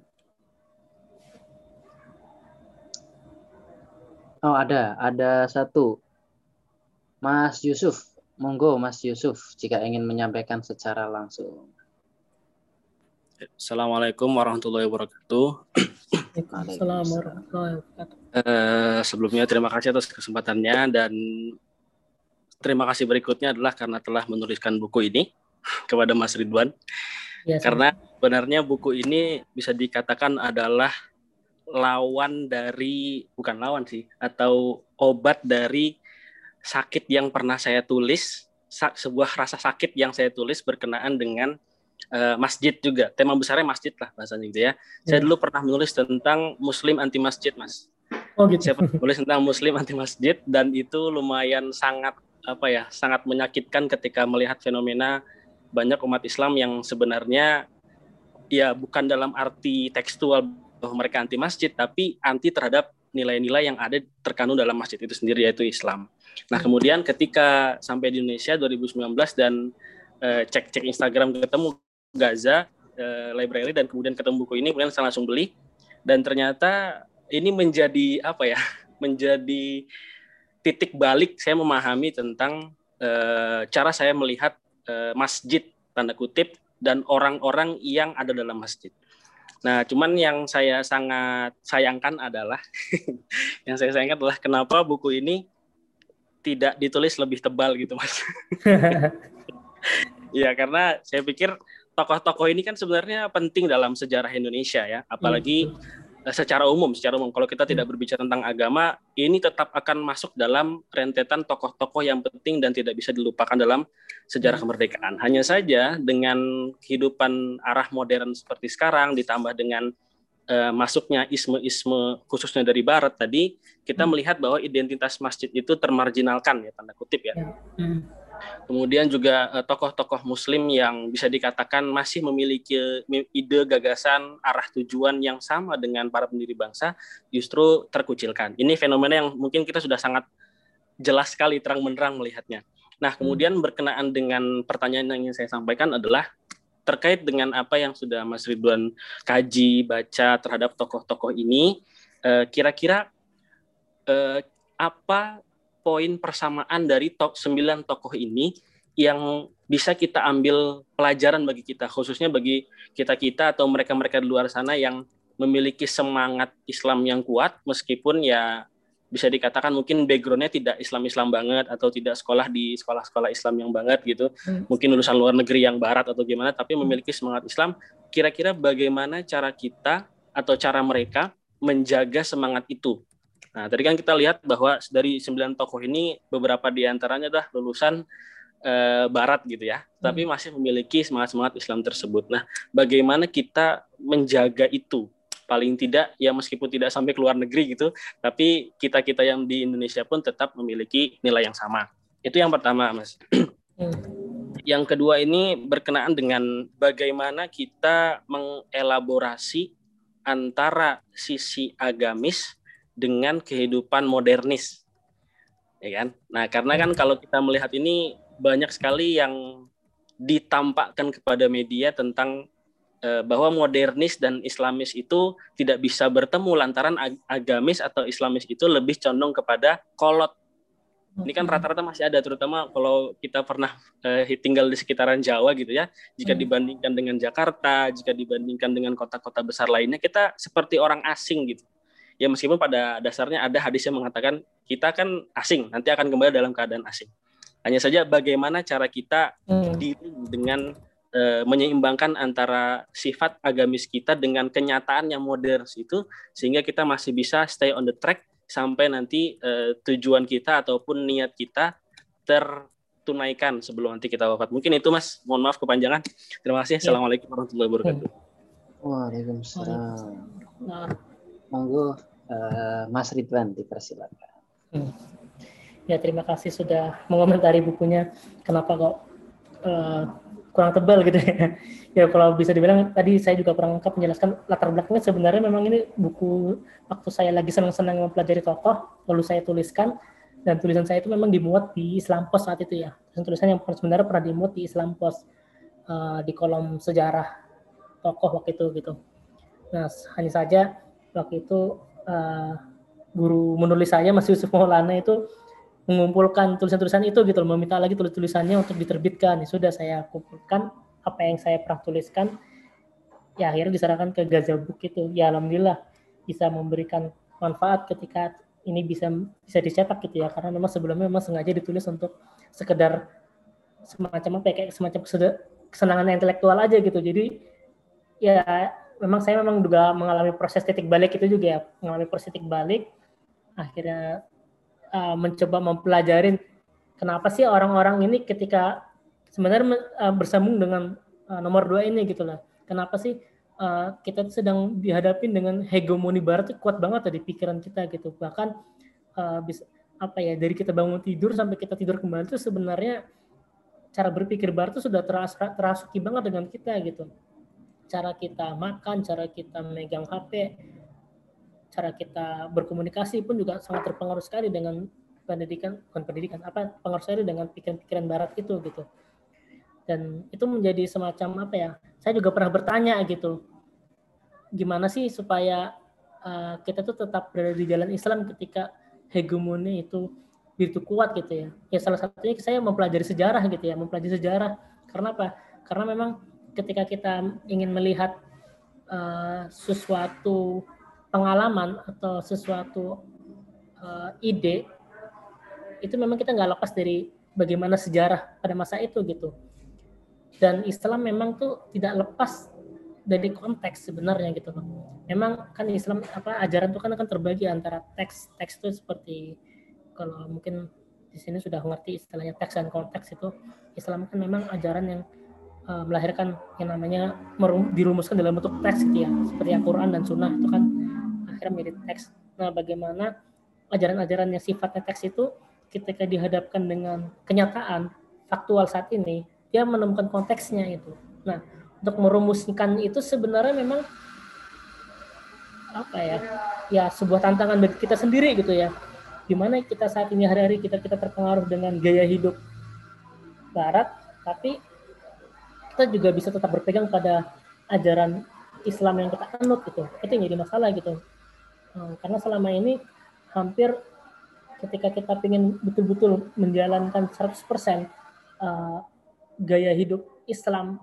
Oh, ada, ada satu. Mas Yusuf, monggo Mas Yusuf jika ingin menyampaikan secara langsung. Assalamualaikum warahmatullahi wabarakatuh. Waalaikumsalam warahmatullahi wabarakatuh. Uh, sebelumnya terima kasih atas kesempatannya, dan terima kasih berikutnya adalah karena telah menuliskan buku ini kepada Mas Ridwan. Ya, karena sebenarnya buku ini bisa dikatakan adalah lawan dari, bukan lawan sih, atau obat dari sakit yang pernah saya tulis, sebuah rasa sakit yang saya tulis berkenaan dengan uh, masjid juga. Tema besarnya masjid lah bahasanya gitu ya. ya. Saya dulu pernah menulis tentang Muslim anti masjid, Mas. Oh gitu. Saya pernah menulis tentang Muslim anti masjid, dan itu lumayan sangat apa ya, sangat menyakitkan ketika melihat fenomena banyak umat Islam yang sebenarnya ya bukan dalam arti tekstual bahwa mereka anti masjid, tapi anti terhadap nilai-nilai yang ada terkandung dalam masjid itu sendiri, yaitu Islam. Nah, kemudian ketika sampai di Indonesia dua ribu sembilan belas dan uh, cek-cek Instagram ketemu Gaza uh, Library, dan kemudian ketemu buku ini, kemudian saya langsung beli, dan ternyata ini menjadi apa ya, menjadi titik balik saya memahami tentang uh, cara saya melihat uh, masjid, tanda kutip, dan orang-orang yang ada dalam masjid. Nah, cuman yang saya sangat sayangkan adalah yang saya sayangkan adalah kenapa buku ini tidak ditulis lebih tebal gitu, Mas. Ya, karena saya pikir tokoh-tokoh ini kan sebenarnya penting dalam sejarah Indonesia ya, apalagi secara umum, secara umum kalau kita tidak berbicara tentang agama, ini tetap akan masuk dalam rentetan tokoh-tokoh yang penting dan tidak bisa dilupakan dalam sejarah kemerdekaan. Hanya saja dengan kehidupan arah modern seperti sekarang, ditambah dengan uh, masuknya isme-isme khususnya dari Barat tadi, kita melihat bahwa identitas masjid itu termarginalkan ya, tanda kutip ya. Kemudian juga uh, tokoh-tokoh Muslim yang bisa dikatakan masih memiliki ide, gagasan, arah tujuan yang sama dengan para pendiri bangsa justru terkucilkan. Ini fenomena yang mungkin kita sudah sangat jelas sekali terang menerang melihatnya. Nah, kemudian berkenaan dengan pertanyaan yang ingin saya sampaikan adalah terkait dengan apa yang sudah Mas Ridwan kaji, baca terhadap tokoh-tokoh ini, eh, kira-kira eh, apa poin persamaan dari top sembilan tokoh ini yang bisa kita ambil pelajaran bagi kita, khususnya bagi kita-kita atau mereka-mereka di luar sana yang memiliki semangat Islam yang kuat, meskipun ya bisa dikatakan mungkin background-nya tidak Islam-Islam banget atau tidak sekolah di sekolah-sekolah Islam yang banget gitu, hmm. mungkin lulusan luar negeri yang barat atau gimana, tapi memiliki semangat Islam. Kira-kira bagaimana cara kita atau cara mereka menjaga semangat itu? Nah, tadi kan kita lihat bahwa dari sembilan tokoh ini beberapa diantaranya adalah lulusan eh, barat gitu ya, hmm. tapi masih memiliki semangat-semangat Islam tersebut. Nah, bagaimana kita menjaga itu? Paling tidak ya meskipun tidak sampai ke luar negeri gitu, tapi kita-kita yang di Indonesia pun tetap memiliki nilai yang sama. Itu yang pertama, Mas. Hmm. Yang kedua ini berkenaan dengan bagaimana kita mengelaborasi antara sisi agamis dengan kehidupan modernis. Ya kan? Nah, karena kan kalau kita melihat ini banyak sekali yang ditampakkan kepada media tentang bahwa modernis dan Islamis itu tidak bisa bertemu lantaran agamis atau Islamis itu lebih condong kepada kolot. Ini kan rata-rata masih ada, terutama kalau kita pernah eh, tinggal di sekitaran Jawa gitu ya. Jika dibandingkan dengan Jakarta, jika dibandingkan dengan kota-kota besar lainnya, kita seperti orang asing gitu. Ya meskipun pada dasarnya ada hadis yang mengatakan kita kan asing, nanti akan kembali dalam keadaan asing. Hanya saja bagaimana cara kita diri dengan menyeimbangkan antara sifat agamis kita dengan kenyataan yang modern itu, sehingga kita masih bisa stay on the track sampai nanti uh, tujuan kita ataupun niat kita tertunaikan sebelum nanti kita wafat. Mungkin itu, Mas. Mohon maaf kepanjangan. Terima kasih. Assalamualaikum warahmatullahi wabarakatuh. Waalaikumsalam. monggo uh, Mas Ridwan dipersilakan. Hmm. Ya, terima kasih sudah mengomentari bukunya. Kenapa kok uh, kurang tebal gitu ya. Ya kalau bisa dibilang tadi saya juga kurang lengkap menjelaskan latar belakangnya. Sebenarnya memang ini buku waktu saya lagi senang-senang mempelajari tokoh, lalu saya tuliskan, dan tulisan saya itu memang dimuat di Islam Post saat itu ya. Tulisan yang sebenarnya pernah dimuat di Islam Post uh, di kolom sejarah tokoh waktu itu gitu. Nah, hanya saja waktu itu uh, guru menulis saya Mas Yusuf Maulana itu mengumpulkan tulisan-tulisan itu gitu, meminta lagi tulis-tulisannya untuk diterbitkan. Ya sudah, saya kumpulkan apa yang saya pernah tuliskan, ya akhirnya diserahkan ke Gazabook itu. Ya alhamdulillah bisa memberikan manfaat ketika ini bisa bisa dicetak gitu ya, karena memang sebelumnya memang sengaja ditulis untuk sekedar semacam apa ya, kayak semacam kesenangan intelektual aja gitu. Jadi ya memang saya memang juga mengalami proses titik balik itu juga ya, mengalami proses titik balik, akhirnya uh, mencoba mempelajarin kenapa sih orang-orang ini ketika sebenarnya uh, bersambung dengan uh, nomor dua ini gitu lah. Kenapa sih uh, kita sedang dihadapin dengan hegemoni barat itu kuat banget di pikiran kita gitu. Bahkan uh, bisa apa ya, dari kita bangun tidur sampai kita tidur kembali itu sebenarnya cara berpikir barat itu sudah teras, terasuki banget dengan kita gitu. Cara kita makan, cara kita megang H P, cara kita berkomunikasi pun juga sangat terpengaruh sekali dengan pendidikan, bukan pendidikan, apa pengaruh sekali dengan pikiran-pikiran barat itu gitu. Dan itu menjadi semacam apa ya, saya juga pernah bertanya gitu, gimana sih supaya uh, kita tuh tetap berada di jalan Islam ketika hegemoni itu begitu kuat gitu ya. Ya salah satunya saya mempelajari sejarah gitu ya, mempelajari sejarah. Karena apa? Karena memang ketika kita ingin melihat uh, sesuatu pengalaman atau sesuatu uh, ide, itu memang kita nggak lepas dari bagaimana sejarah pada masa itu gitu. Dan Islam memang tuh tidak lepas dari konteks sebenarnya gitu loh. Memang kan Islam apa ajaran itu kan akan terbagi antara teks teks itu seperti, kalau mungkin di sini sudah mengerti istilahnya teks dan konteks itu, Islam kan memang ajaran yang uh, melahirkan yang namanya merum, dirumuskan dalam bentuk teks gitu ya, seperti Al-Quran dan Sunnah itu kan akhirnya menjadi teks. Nah, bagaimana ajaran-ajaran yang sifatnya teks itu ketika dihadapkan dengan kenyataan faktual saat ini, dia menemukan konteksnya itu. Nah, untuk merumuskan itu sebenarnya memang apa ya, ya sebuah tantangan bagi kita sendiri gitu ya. Gimana kita saat ini hari-hari kita kita terpengaruh dengan gaya hidup Barat, tapi kita juga bisa tetap berpegang pada ajaran Islam yang kita anut gitu. Itu yang jadi masalah gitu. Karena selama ini hampir ketika kita ingin betul-betul menjalankan seratus persen uh, gaya hidup Islam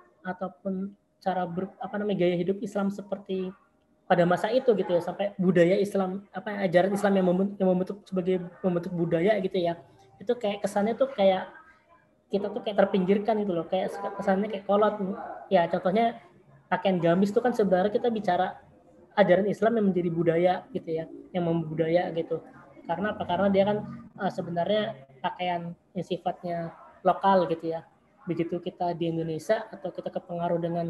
ataupun cara ber, apa namanya gaya hidup Islam seperti pada masa itu gitu ya, sampai budaya Islam apa ajaran Islam yang membentuk, yang membentuk sebagai membentuk budaya gitu ya, itu kayak kesannya tuh kayak kita tuh kayak terpinggirkan gitu loh, kayak kesannya kayak kolot ya. Contohnya pakaian gamis itu kan sebenarnya kita bicara ajaran Islam yang menjadi budaya gitu ya, yang membudaya gitu. Karena apa? Karena dia kan uh, sebenarnya pakaian yang sifatnya lokal gitu ya. Begitu kita di Indonesia atau kita kepengaruh dengan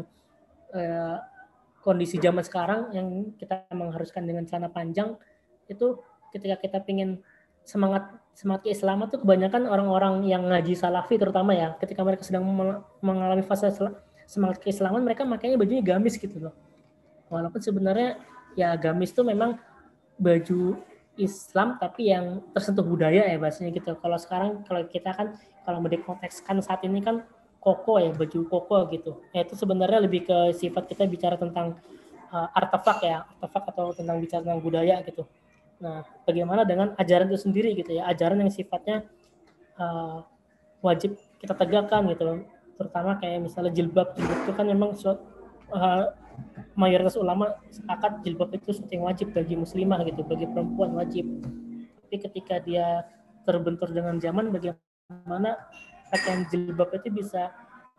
uh, kondisi zaman sekarang yang kita mengharuskan dengan celana panjang, itu ketika kita pingin semangat semangat keislaman tuh kebanyakan orang-orang yang ngaji salafi terutama ya, ketika mereka sedang mengalami fase semangat keislaman, mereka makanya bajunya gamis gitu loh. Walaupun sebenarnya ya gamis itu memang baju Islam tapi yang tersentuh budaya ya bahasanya gitu. Kalau sekarang kalau kita kan kalau mendekontekskan saat ini kan koko ya, baju koko gitu. Ya itu sebenarnya lebih ke sifat kita bicara tentang uh, artefak ya, artefak atau tentang bicara tentang budaya gitu. Nah, bagaimana dengan ajaran itu sendiri gitu ya, ajaran yang sifatnya uh, wajib kita tegakkan gitu loh. Terutama kayak misalnya jilbab, jilbab itu kan memang uh, mayoritas ulama sepakat jilbab itu sesuatu yang wajib bagi muslimah gitu, bagi perempuan wajib. Tapi ketika dia terbentur dengan zaman, bagaimana pakaian jilbab itu bisa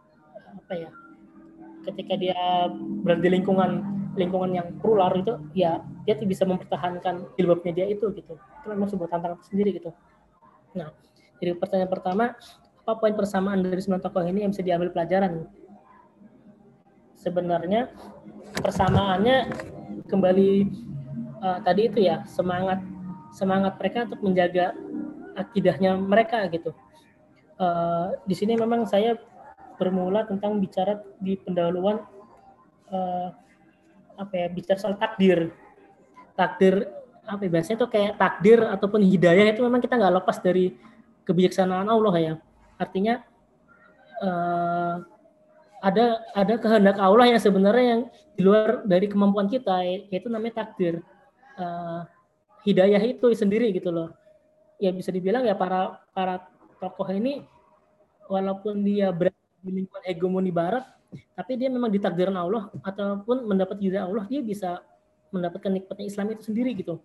apa ya? Ketika dia berada di lingkungan lingkungan yang plural itu, ya dia bisa mempertahankan jilbabnya dia itu gitu. Itu memang sebuah tantangan sendiri gitu. Nah, jadi pertanyaan pertama, apa poin persamaan dari sembilan tokoh ini yang bisa diambil pelajaran? Sebenarnya persamaannya kembali uh, tadi itu ya semangat semangat mereka untuk menjaga akidahnya mereka gitu. Uh, di sini memang saya bermula tentang bicara di pendahuluan uh, apa ya bicara soal takdir takdir apa ya, biasanya tuh kayak takdir ataupun hidayah itu memang kita nggak lepas dari kebijaksanaan Allah ya. Artinya uh, ada ada kehendak Allah yang sebenarnya yang di luar dari kemampuan kita, yaitu namanya takdir. Uh, hidayah itu sendiri gitu loh. Ya bisa dibilang ya para para tokoh ini walaupun dia berada di lingkungan hegemoni barat, tapi dia memang ditakdirkan Allah ataupun mendapat hidayah Allah, dia bisa mendapatkan nikmatnya Islam itu sendiri gitu.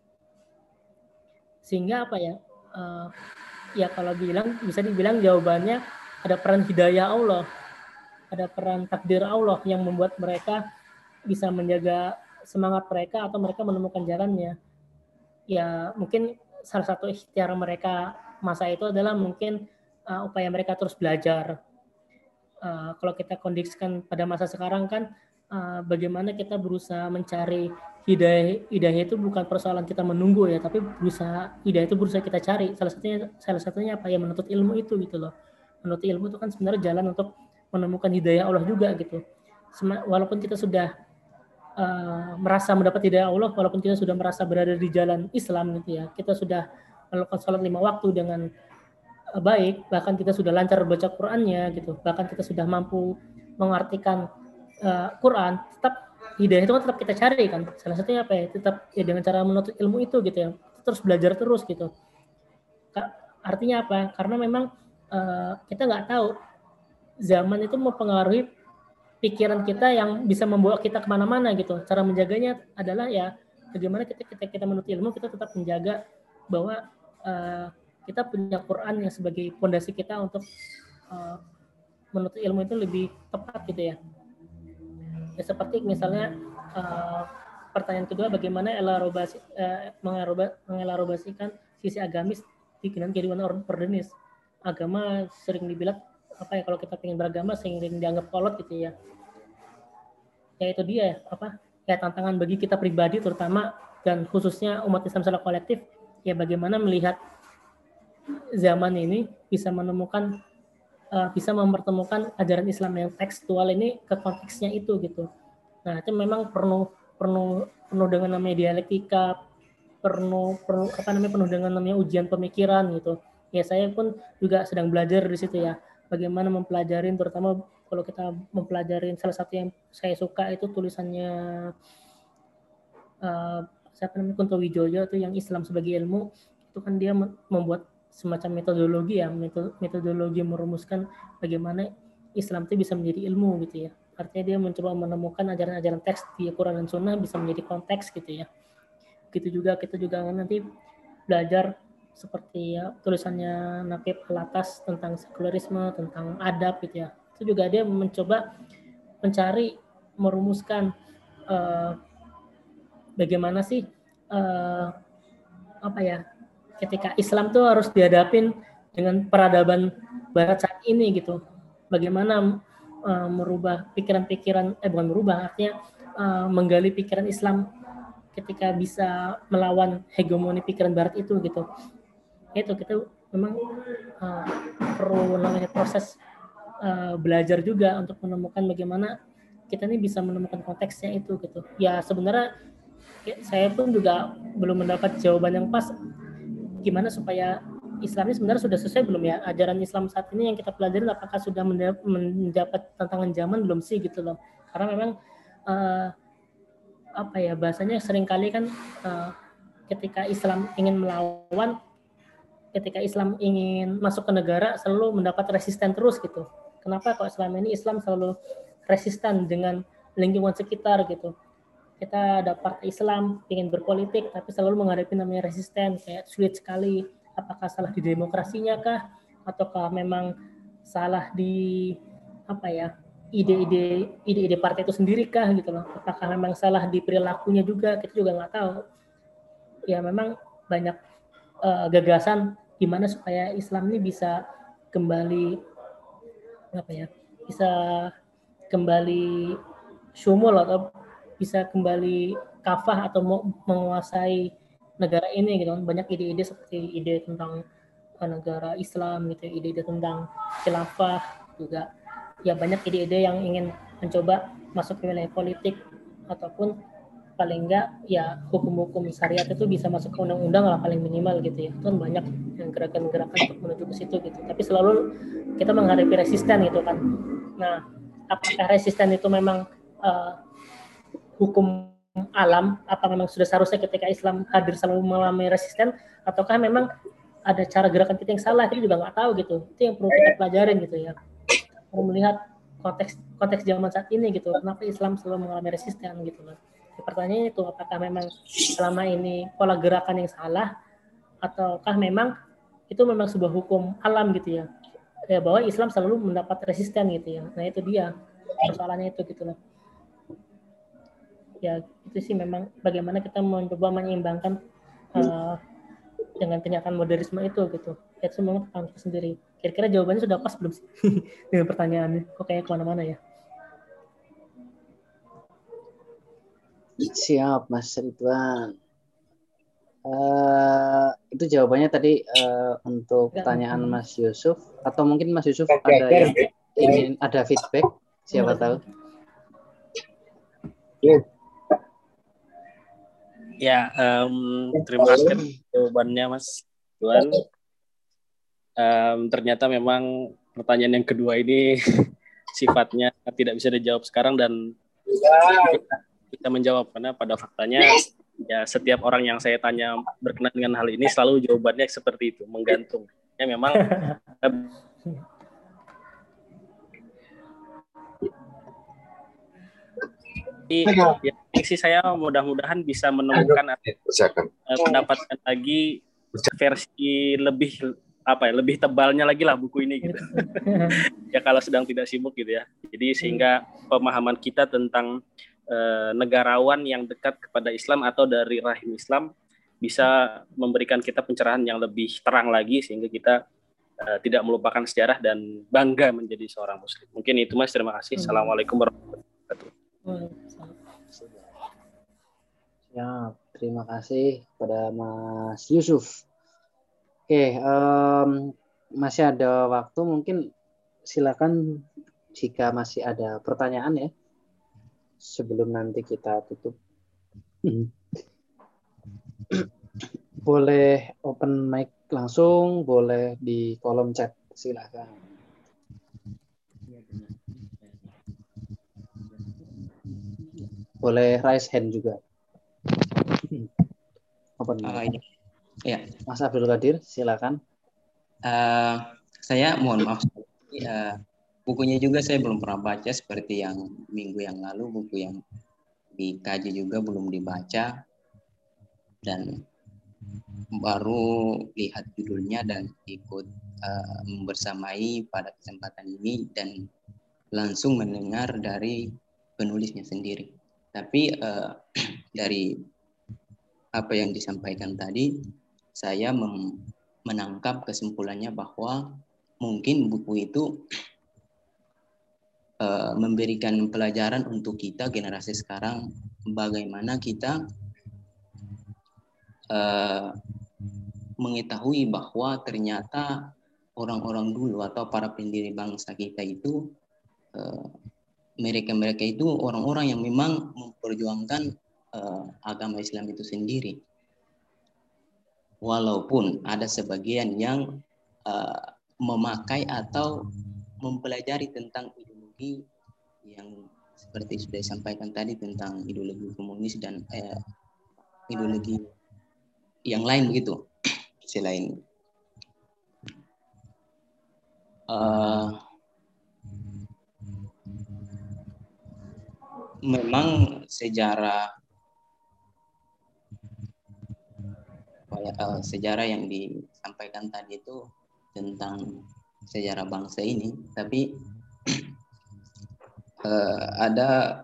Sehingga apa ya? Uh, ya kalau bilang bisa dibilang jawabannya ada peran hidayah Allah, ada peran takdir Allah yang membuat mereka bisa menjaga semangat mereka atau mereka menemukan jalannya. Ya mungkin salah satu ikhtiar mereka masa itu adalah mungkin uh, upaya mereka terus belajar. Uh, kalau kita kondisikan pada masa sekarang kan uh, bagaimana kita berusaha mencari hidayah, hidayah itu bukan persoalan kita menunggu ya, tapi berusaha hidayah itu berusaha kita cari. Salah satunya salah satunya apa ya, menuntut ilmu itu gitu loh. Menuntut ilmu itu kan sebenarnya jalan untuk menemukan hidayah Allah juga gitu. Sem- walaupun kita sudah uh, merasa mendapat hidayah Allah, walaupun kita sudah merasa berada di jalan Islam gitu ya, kita sudah melakukan sholat lima waktu dengan baik, bahkan kita sudah lancar baca Qur'annya gitu, bahkan kita sudah mampu mengartikan uh, Quran, tetap hidayah itu kan tetap kita cari kan. Salah satunya apa ya? Tetap ya dengan cara menuntut ilmu itu gitu ya. Terus belajar terus gitu. Artinya apa? Karena memang uh, kita nggak tahu zaman itu mempengaruhi pikiran kita yang bisa membawa kita kemana-mana gitu. Cara menjaganya adalah ya bagaimana kita kita kita menuntut ilmu, kita tetap menjaga bahwa uh, kita punya Quran yang sebagai fondasi kita untuk uh, menuntut ilmu itu lebih tepat gitu ya. Ya seperti misalnya uh, pertanyaan kedua, bagaimana elarobasi, uh, mengelarobasikan sisi agamis di kehidupan orang perdenis. Agama sering dibilang apa ya, kalau kita pengen beragama sering dianggap kolot gitu ya. Ya itu dia apa ya tantangan bagi kita pribadi terutama dan khususnya umat Islam secara kolektif, ya bagaimana melihat zaman ini bisa menemukan uh, bisa mempertemukan ajaran Islam yang tekstual ini ke konteksnya itu gitu. Nah itu memang penuh penuh penuh dengan namanya dialektika, penuh penuh apa namanya penuh dengan namanya ujian pemikiran gitu. Ya saya pun juga sedang belajar di situ ya, bagaimana mempelajari, terutama kalau kita mempelajari salah satu yang saya suka itu tulisannya uh, siapa namanya Kunto Wijoyo itu yang Islam sebagai ilmu, itu kan dia membuat semacam metodologi ya, metodologi merumuskan bagaimana Islam itu bisa menjadi ilmu gitu ya. Artinya dia mencoba menemukan ajaran-ajaran teks di Quran dan Sunnah bisa menjadi konteks gitu ya. Gitu juga kita juga nanti belajar seperti ya tulisannya Naqib Alatas tentang sekularisme, tentang adab gitu ya. Itu juga dia mencoba mencari, merumuskan uh, bagaimana sih uh, apa ya, ketika Islam tuh harus dihadapin dengan peradaban Barat saat ini gitu. Bagaimana uh, merubah pikiran-pikiran, eh bukan merubah, artinya uh, menggali pikiran Islam ketika bisa melawan hegemoni pikiran Barat itu gitu. Itu kita memang uh, perlu namanya proses uh, belajar juga untuk menemukan bagaimana kita ini bisa menemukan konteksnya itu gitu. Ya sebenarnya ya, saya pun juga belum mendapat jawaban yang pas gimana supaya Islam ini sebenarnya sudah selesai belum ya, ajaran Islam saat ini yang kita pelajari apakah sudah mendapat tantangan zaman belum sih gitu loh. Karena memang uh, apa ya bahasanya seringkali kan uh, ketika Islam ingin melawan, ketika Islam ingin masuk ke negara selalu mendapat resisten terus gitu. Kenapa kok selama ini Islam selalu resisten dengan lingkungan sekitar gitu. Kita ada partai Islam ingin berpolitik tapi selalu menghadapi namanya resisten, kayak sulit sekali. Apakah salah di demokrasinya kah, ataukah memang salah di apa ya ide-ide ide-ide partai itu sendiri kah gitu loh. Apakah memang salah di perilakunya juga, kita juga nggak tahu. Ya memang banyak uh, gagasan gimana supaya Islam ini bisa kembali apa ya bisa kembali syumul atau bisa kembali kafah atau mau menguasai negara ini gitu kan. Banyak ide-ide seperti ide tentang uh, negara Islam gitu, ide-ide tentang khilafah juga. Ya banyak ide-ide yang ingin mencoba masuk ke wilayah politik ataupun paling enggak ya hukum-hukum syariat itu bisa masuk ke undang-undang lah paling minimal gitu ya. Itu kan banyak yang gerakan-gerakan untuk menuju ke situ gitu. Tapi selalu kita menghadapi resisten gitu kan. Nah, apakah resisten itu memang uh, hukum alam, apa memang sudah seharusnya ketika Islam hadir selalu mengalami resisten, ataukah memang ada cara gerakan kita yang salah, kita juga nggak tahu gitu. Itu yang perlu kita pelajarin gitu ya. Perlu melihat konteks konteks zaman saat ini gitu. Kenapa Islam selalu mengalami resisten gitu loh. Pertanyaannya itu, apakah memang selama ini pola gerakan yang salah, ataukah memang itu memang sebuah hukum alam gitu ya. Ya bahwa Islam selalu mendapat resisten gitu ya. Nah itu dia persoalannya itu gitu loh. Ya itu sih memang bagaimana kita mencoba menyeimbangkan uh, dengan kenyataan modernisme itu gitu. Itu memang tentang kita sendiri. Kira-kira jawabannya sudah pas belum sih dengan pertanyaannya? Kok kayak kemana-mana ya? Siap, Mas Ridwan. Uh, itu jawabannya tadi uh, untuk pertanyaan Mas Yusuf, atau mungkin Mas Yusuf ada yang ingin ada feedback, siapa tahu. Ya, um, terima kasih jawabannya Mas Tuan. Um, ternyata memang pertanyaan yang kedua ini sifatnya tidak bisa dijawab sekarang dan kita, kita menjawab karena pada faktanya ya setiap orang yang saya tanya berkenaan dengan hal ini selalu jawabannya seperti itu, menggantung. Ya memang ya, sih saya mudah-mudahan bisa menemukan uh, mendapatkan lagi versi lebih apa ya lebih tebalnya lagi lah buku ini gitu. Ya kalau sedang tidak sibuk gitu ya. Jadi sehingga pemahaman kita tentang uh, negarawan yang dekat kepada Islam atau dari rahim Islam bisa memberikan kita pencerahan yang lebih terang lagi sehingga kita uh, tidak melupakan sejarah dan bangga menjadi seorang Muslim. Mungkin itu Mas, terima kasih. Assalamualaikum warahmatullahi wabarakatuh. Ya, terima kasih kepada Mas Yusuf. Oke, um, masih ada waktu, mungkin silakan jika masih ada pertanyaan ya, sebelum nanti kita tutup. Boleh open mic langsung, boleh di kolom chat, silakan. Boleh raise hand juga. Open mic. Uh, ya. Mas Abdul Qadir, silakan. Uh, saya mohon maaf, uh, bukunya juga saya belum pernah baca seperti yang minggu yang lalu, buku yang dikaji juga belum dibaca dan baru lihat judulnya dan ikut uh, membersamai pada kesempatan ini dan langsung mendengar dari penulisnya sendiri. Tapi uh, dari apa yang disampaikan tadi, saya mem- menangkap kesimpulannya bahwa mungkin buku itu uh, memberikan pelajaran untuk kita generasi sekarang bagaimana kita uh, mengetahui bahwa ternyata orang-orang dulu atau para pendiri bangsa kita itu uh, mereka-mereka itu orang-orang yang memang memperjuangkan uh, agama Islam itu sendiri. Walaupun ada sebagian yang uh, memakai atau mempelajari tentang ideologi yang seperti sudah disampaikan tadi tentang ideologi komunis dan eh, ideologi yang lain begitu. Selain uh, memang sejarah uh, sejarah yang disampaikan tadi itu tentang sejarah bangsa ini, tapi uh, ada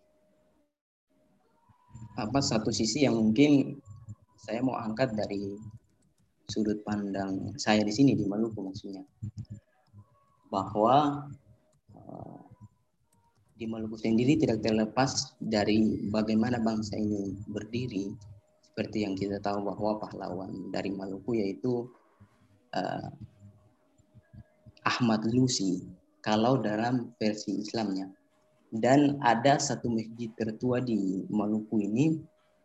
apa satu sisi yang mungkin saya mau angkat dari sudut pandang saya di sini di Maluku maksudnya, bahwa uh, di Maluku sendiri tidak terlepas dari bagaimana bangsa ini berdiri. Seperti yang kita tahu bahwa pahlawan dari Maluku yaitu uh, Ahmad Lusi kalau dalam versi Islamnya. Dan ada satu masjid tertua di Maluku ini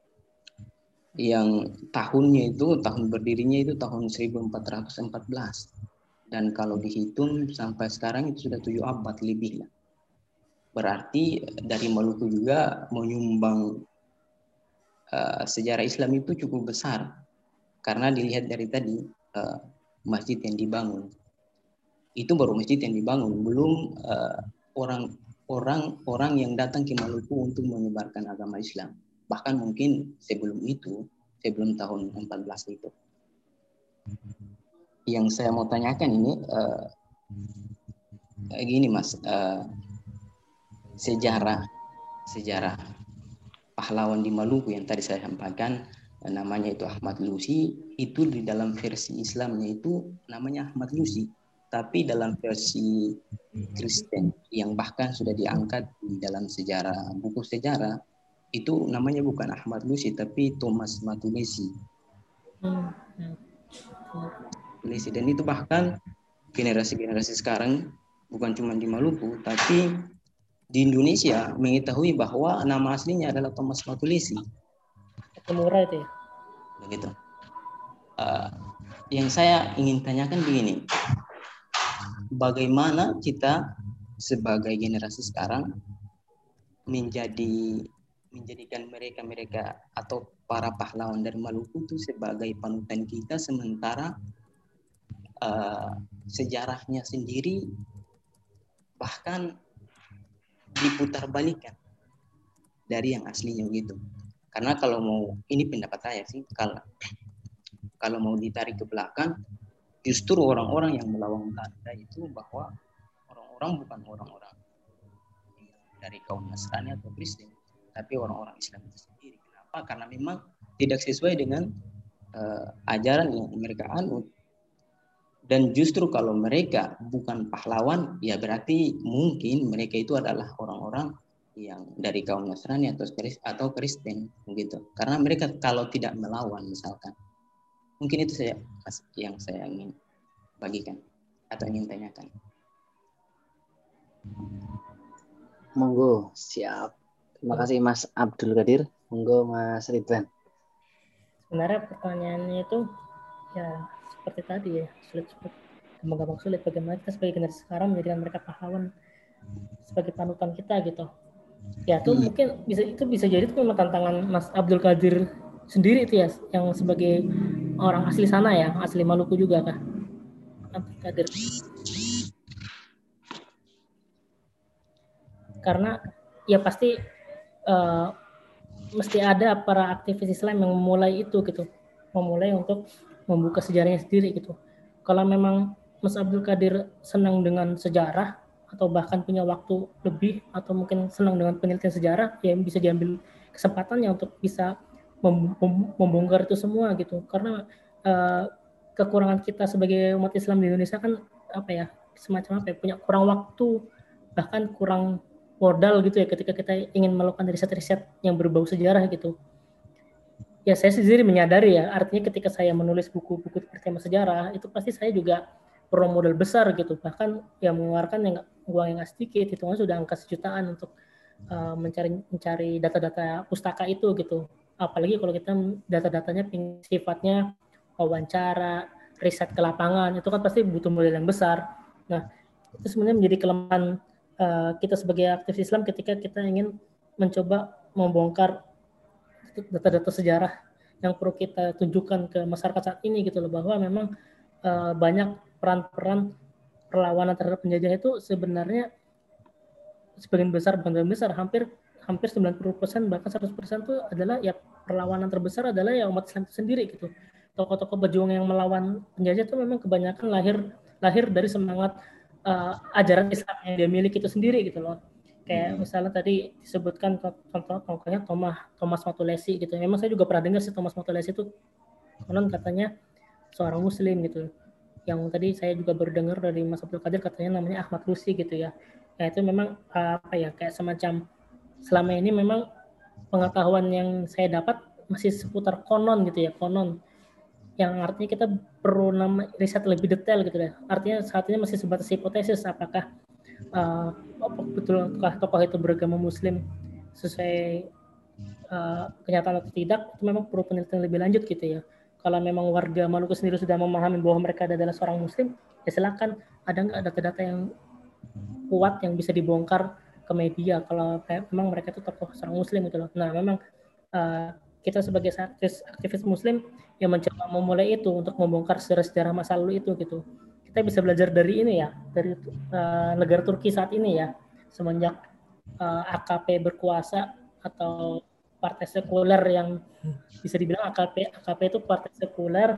yang tahunnya itu, tahun berdirinya itu tahun seribu empat ratus empat belas. Dan kalau dihitung sampai sekarang itu sudah tujuh abad lebih lah. Berarti dari Maluku juga menyumbang uh, sejarah Islam itu cukup besar. Karena dilihat dari tadi uh, masjid yang dibangun. Itu baru masjid yang dibangun, belum uh, orang orang-orang yang datang ke Maluku untuk menyebarkan agama Islam. Bahkan mungkin sebelum itu, sebelum tahun empat belas itu. Yang saya mau tanyakan ini, uh, gini Mas, uh, sejarah sejarah pahlawan di Maluku yang tadi saya sampaikan, uh, namanya itu Ahmad Lusi, itu di dalam versi Islamnya itu namanya Ahmad Lusi. Tapi dalam versi Kristen yang bahkan sudah diangkat di dalam sejarah, buku sejarah, itu namanya bukan Ahmad Lusi tapi Thomas Matulesi. Hmm. Dan itu bahkan generasi-generasi sekarang bukan cuma di Maluku tapi di Indonesia mengetahui bahwa nama aslinya adalah Thomas Matulesi. Murah itu ya? Begitu. Uh, yang saya ingin tanyakan begini. Bagaimana kita sebagai generasi sekarang menjadi menjadikan mereka-mereka atau para pahlawan dari Maluku itu sebagai panutan kita, sementara uh, sejarahnya sendiri bahkan diputarbalikkan dari yang aslinya gitu. Karena kalau mau, ini pendapat saya sih, kalau kalau mau ditarik ke belakang, justru orang-orang yang melawan Belanda itu bahwa orang-orang bukan orang-orang dari kaum Nasrani atau Kristen, tapi orang-orang Islam itu sendiri. Kenapa? Karena memang tidak sesuai dengan uh, ajaran yang mereka anut. Dan justru kalau mereka bukan pahlawan, ya berarti mungkin mereka itu adalah orang-orang yang dari kaum Nasrani atau atau Kristen, begitu. Karena mereka kalau tidak melawan misalkan. Mungkin itu saya yang saya ingin bagikan atau ingin tanyakan. Monggo, siap. Terima kasih Mas Abdul Qadir. Monggo Mas Ridwan. Sebenarnya pertanyaannya itu ya seperti tadi ya, sulit seperti gampang-gampang sulit. Bagaimana kita sebagai generasi sekarang menjadikan mereka pahlawan sebagai panutan kita gitu. Ya itu hmm. mungkin bisa itu bisa jadi itu memang tantangan Mas Abdul Qadir sendiri itu ya, yang sebagai orang asli sana ya, asli Maluku juga kah? Abdul Qadir. Karena ya pasti uh, mesti ada para aktivis Islam yang memulai itu gitu, memulai untuk membuka sejarahnya sendiri gitu. Kalau memang Mas Abdul Qadir senang dengan sejarah atau bahkan punya waktu lebih atau mungkin senang dengan penelitian sejarah, ya bisa diambil kesempatannya untuk bisa membongkar itu semua gitu. Karena uh, kekurangan kita sebagai umat Islam di Indonesia kan apa ya, semacam apa ya, punya kurang waktu, bahkan kurang modal gitu ya ketika kita ingin melakukan riset-riset yang berbau sejarah gitu. Ya saya sendiri menyadari ya, artinya ketika saya menulis buku-buku tema sejarah itu pasti saya juga perlu modal besar gitu, bahkan yang mengeluarkan yang uang yang nggak sedikit, hitungannya sudah angka sejutaan untuk uh, mencari mencari data-data pustaka itu gitu. Apalagi kalau kita data-datanya sifatnya wawancara, riset ke lapangan, itu kan pasti butuh modal yang besar. Nah, itu sebenarnya menjadi kelemahan uh, kita sebagai aktivis Islam ketika kita ingin mencoba membongkar data-data sejarah yang perlu kita tunjukkan ke masyarakat saat ini gitu loh, bahwa memang uh, banyak peran-peran perlawanan terhadap penjajah itu sebenarnya sebagian besar, bukan sebagian besar, hampir hampir sembilan puluh persen bahkan seratus persen itu adalah ya perlawanan terbesar adalah ya umat Islam itu sendiri gitu. Tokoh-tokoh berjuang yang melawan penjajah itu memang kebanyakan lahir lahir dari semangat uh, ajaran Islam yang dia miliki itu sendiri gitu loh. Kayak misalnya tadi disebutkan contoh contohnya Thomas Thomas Matulesi gitu. Memang saya juga pernah dengar sih Thomas Matulesi itu konon katanya seorang muslim gitu. Yang tadi saya juga baru dengar dari Mas Abdul Qadir katanya namanya Ahmad Lusi gitu ya. Ya itu memang uh, apa ya kayak semacam selama ini memang pengetahuan yang saya dapat masih seputar konon gitu ya, konon yang artinya kita perlu nama riset lebih detail gitu ya. Artinya saat ini masih sebatas hipotesis apakah uh, betulkah tokoh itu beragama Muslim sesuai uh, kenyataan atau tidak, itu memang perlu penelitian lebih lanjut gitu ya. Kalau memang warga Maluku sendiri sudah memahami bahwa mereka adalah seorang Muslim, ya silakan. Ada nggak data-data yang kuat yang bisa dibongkar ke media kalau memang mereka itu tokoh seorang Muslim gitu loh. Nah memang uh, kita sebagai aktivis, aktivis Muslim yang mencoba memulai itu untuk membongkar sejarah-sejarah masa lalu itu gitu. Kita bisa belajar dari ini ya, dari uh, negara Turki saat ini ya, semenjak uh, A K P berkuasa atau partai sekuler yang bisa dibilang A K P A K P itu partai sekuler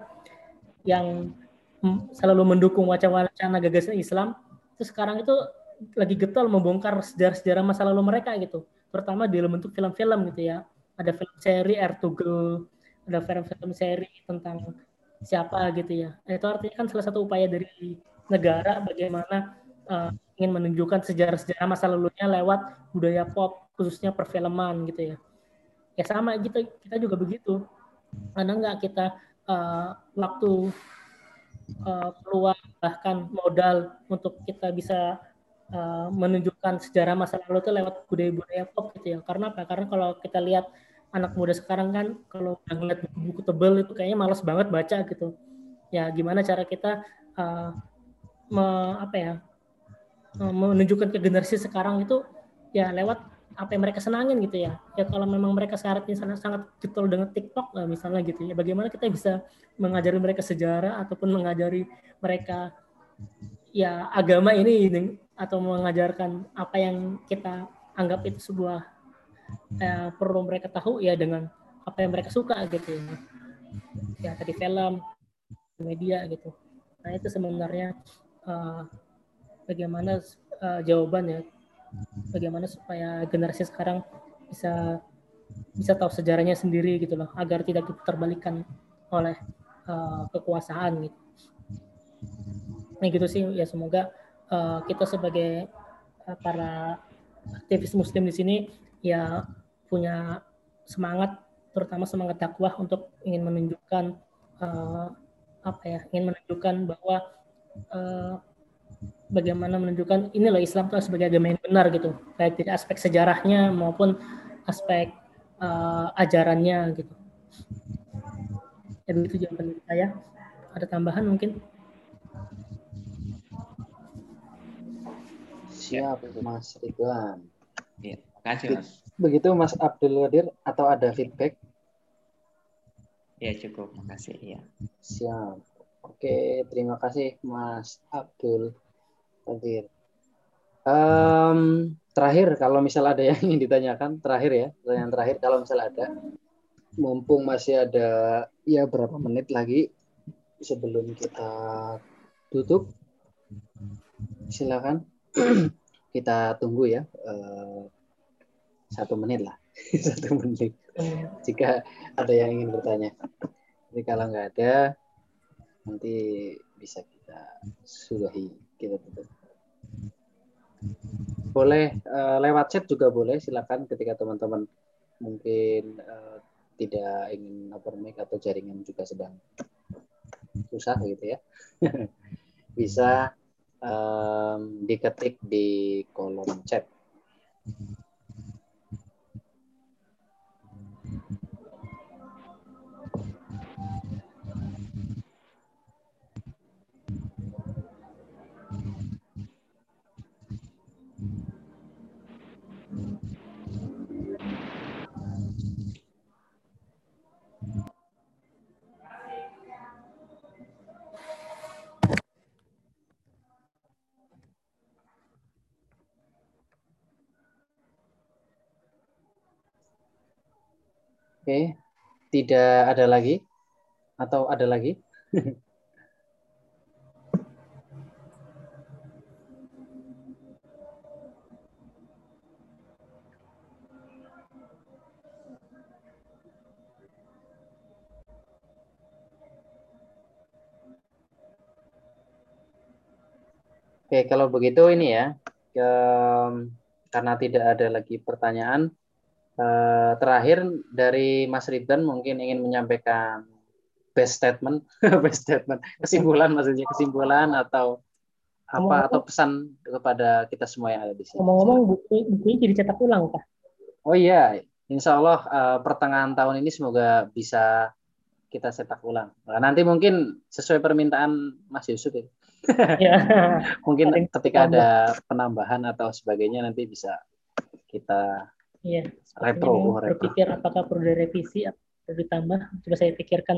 yang selalu mendukung wacana-wacana gagasan Islam. Itu sekarang itu lagi getol membongkar sejarah-sejarah masa lalu mereka gitu, terutama di bentuk film-film gitu ya. Ada film seri Ertugrul, ada film-film seri tentang siapa gitu ya. Itu artinya kan salah satu upaya dari negara bagaimana uh, ingin menunjukkan sejarah-sejarah masa lalunya lewat budaya pop, khususnya perfilman gitu ya. Ya sama gitu, kita juga begitu. Ada nggak kita uh, waktu uh, peluang bahkan modal untuk kita bisa uh, menunjukkan sejarah masa lalu itu lewat budaya-budaya pop gitu ya. Karena apa? Karena kalau kita lihat anak muda sekarang kan kalau ngeliat buku-buku tebel itu kayaknya malas banget baca gitu. Ya gimana cara kita uh, me, apa ya uh, menunjukkan ke generasi sekarang itu ya lewat apa yang mereka senangin gitu ya. Ya kalau memang mereka sekarang ini sangat sangat getol dengan TikTok lah misalnya gitu ya. Bagaimana kita bisa mengajari mereka sejarah ataupun mengajari mereka ya agama ini atau mengajarkan apa yang kita anggap itu sebuah eh, perlu mereka tahu ya dengan apa yang mereka suka gitu ya. Ya tadi film, media gitu. Nah itu sebenarnya uh, bagaimana uh, jawaban ya, bagaimana supaya generasi sekarang bisa bisa tahu sejarahnya sendiri gitu loh, agar tidak diputarbalikan oleh uh, kekuasaan gitu. Nah gitu sih ya, semoga uh, kita sebagai uh, para aktivis Muslim di sini ya punya semangat, terutama semangat dakwah untuk ingin menunjukkan uh, apa ya, ingin menunjukkan bahwa uh, bagaimana menunjukkan ini loh Islam itu sebagai agama yang benar gitu, baik dari aspek sejarahnya maupun aspek uh, ajarannya gitu. Ya begitu jawaban dari saya. Ada tambahan mungkin? Siap, Mas Ridwan. Ya, terima kasih Mas. Begitu Mas Abdul Qadir, atau ada feedback? Ya cukup, makasih ya. Siap. Oke, terima kasih Mas Abdul Qadir. Um, terakhir, kalau misal ada yang ingin ditanyakan, terakhir ya, pertanyaan terakhir, kalau misal ada, mumpung masih ada ya berapa menit lagi sebelum kita tutup, silakan kita tunggu ya, uh, satu menit lah, satu menit. Jika ada yang ingin bertanya, tapi kalau nggak ada, nanti bisa kita sudahi, kita tutup. Boleh uh, lewat chat juga boleh, silakan ketika teman-teman mungkin uh, tidak ingin open mic atau jaringan juga sedang susah gitu ya. Bisa um, diketik di kolom chat. Oke, tidak ada lagi atau ada lagi? Oke, kalau begitu ini ya, um, karena tidak ada lagi pertanyaan, uh, terakhir dari Mas Ridwan mungkin ingin menyampaikan best statement, best statement, kesimpulan maksudnya kesimpulan atau apa atau pesan kepada kita semua yang ada di sini. Ngomong-ngomong, buku bukunya jadi cetak ulang, Pak? Oh iya, insya Allah uh, pertengahan tahun ini semoga bisa kita cetak ulang. Nah, nanti mungkin sesuai permintaan Mas Yusuf ya. Ya. Mungkin Ada ketika ada penambahan atau sebagainya nanti bisa kita Iya, repro. sepertinya oh, repro. berpikir apakah perlu direvisi atau perlu ditambah. Coba saya pikirkan.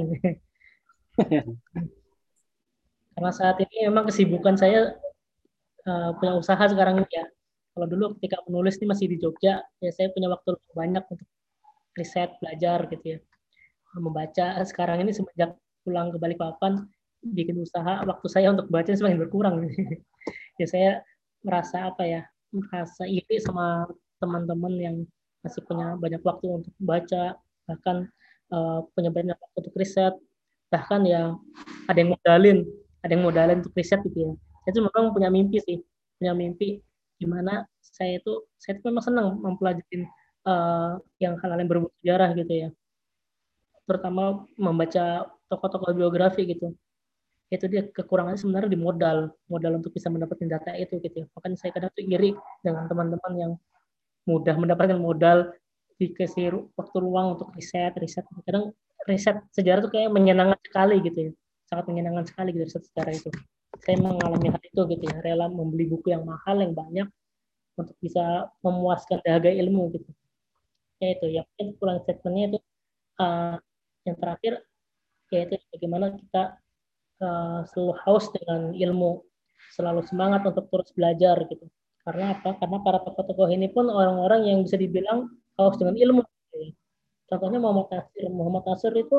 Karena saat ini memang kesibukan saya uh, punya usaha sekarang ini ya. Kalau dulu ketika menulis ini masih di Jogja, ya saya punya waktu lebih banyak untuk riset, belajar gitu ya. Membaca. Sekarang ini semenjak pulang ke Balikpapan, bikin usaha, waktu saya untuk baca semakin berkurang. Ya saya merasa apa ya, merasa iri sama teman-teman yang masih punya banyak waktu untuk baca, bahkan uh, punya banyak waktu untuk riset, bahkan ya ada yang modalin, ada yang modalin untuk riset gitu ya. Saya tuh memang punya mimpi sih, punya mimpi gimana saya itu, saya itu memang senang mempelajari uh, yang hal-hal yang berbau sejarah gitu ya, terutama membaca tokoh-tokoh biografi gitu. Itu dia kekurangannya sebenarnya di modal, modal untuk bisa mendapatkan data itu gitu. Makanya saya kadang tuh iri dengan teman-teman yang mudah mendapatkan modal, dikasih waktu luang untuk riset, riset. Kadang riset sejarah tuh kayak menyenangkan sekali gitu ya, sangat menyenangkan sekali gitu riset sejarah itu. Saya mengalami hal itu gitu ya, rela membeli buku yang mahal yang banyak untuk bisa memuaskan dahaga ilmu gitu. Ya itu, yang penting pulang statementnya itu uh, yang terakhir yaitu bagaimana kita uh, selalu haus dengan ilmu, selalu semangat untuk terus belajar gitu. Karena apa? Karena para tokoh-tokoh ini pun orang-orang yang bisa dibilang haus dengan ilmu. Gitu. Contohnya Muhammad Nasir. Muhammad Nasir itu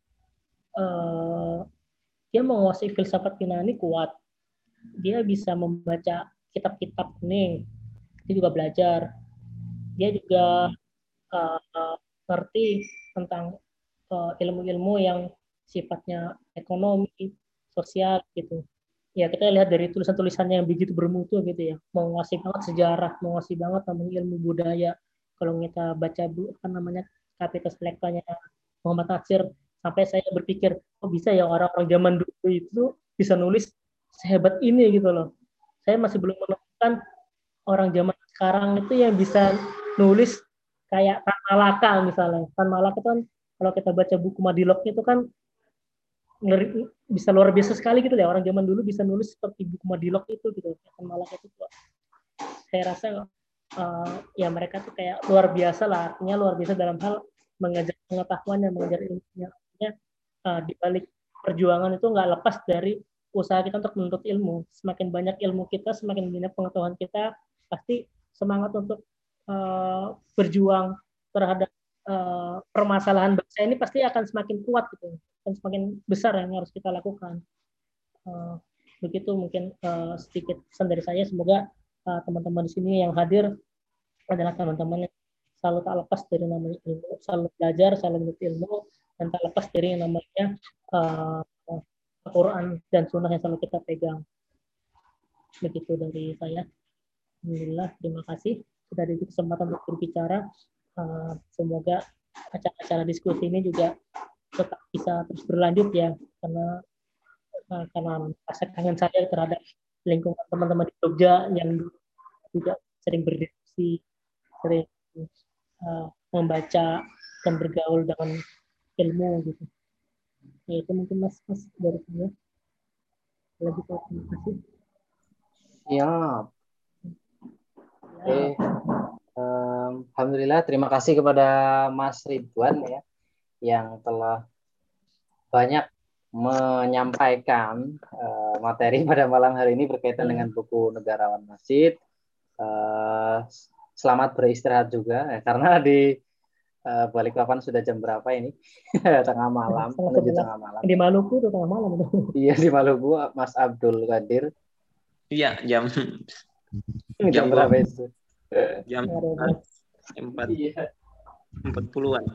uh, dia menguasai filsafat Yunani kuat. Dia bisa membaca kitab-kitab ini. Dia juga belajar. Dia juga uh, ngerti tentang uh, ilmu-ilmu yang sifatnya ekonomi, sosial gitu. Ya kita lihat dari tulisan-tulisannya yang begitu bermutu gitu ya, menguasai banget sejarah, menguasai banget namanya ilmu budaya. Kalau kita baca apa namanya Kapitas Selectanya Muhammad Nasir, sampai saya berpikir, oh bisa ya orang-orang zaman dulu itu bisa nulis sehebat ini gitu loh. Saya masih belum menemukan orang zaman sekarang itu yang bisa nulis kayak Tan Malaka misalnya. Tan Malaka itu kan kalau kita baca buku Madilog itu kan ngeri, bisa luar biasa sekali gitu ya, orang zaman dulu bisa nulis seperti buku Madilog itu gitu. Tan Malaka itu saya rasa uh, ya mereka tuh kayak luar biasa lah, artinya luar biasa dalam hal mengajar pengetahuan dan mengajar ilmunya. Artinya uh, di balik perjuangan itu nggak lepas dari usaha kita untuk menuntut ilmu. Semakin banyak ilmu kita, semakin banyak pengetahuan kita, pasti semangat untuk uh, berjuang terhadap uh, permasalahan bangsa ini pasti akan semakin kuat gitu, dan semakin besar yang harus kita lakukan. Uh, begitu mungkin uh, sedikit pesan dari saya. Semoga uh, teman-teman di sini yang hadir adalah teman-teman yang selalu tak lepas dari namanya ilmu, selalu belajar, selalu menuntut ilmu, dan tak lepas dari yang namanya uh, Al-Quran dan Sunnah yang selalu kita pegang. Begitu dari saya. Alhamdulillah, terima kasih sudah diberi kesempatan untuk berbicara. Uh, semoga acara-acara diskusi ini juga tetap bisa terus berlanjut ya, karena uh, karena rasa kangen saya terhadap lingkungan teman-teman di Jogja yang juga sering berdiskusi, sering uh, membaca dan bergaul dengan ilmu gitu. Ya itu mungkin mas mas dari saya. Lebih terima kasih. Ya. Oke. Okay. Um, Alhamdulillah, terima kasih kepada Mas Ridwan ya yang telah banyak menyampaikan uh, materi pada malam hari ini berkaitan hmm. dengan buku Negarawan Masjid. Uh, selamat beristirahat juga ya, karena di uh, Balikpapan sudah jam berapa ini? Tengah malam, menuju tengah malam. Di Maluku itu tengah malam. Iya, di Maluku, Mas Abdul Qadir. Iya, jam jam, jam berapa itu? Jam empat iya. empat puluhan.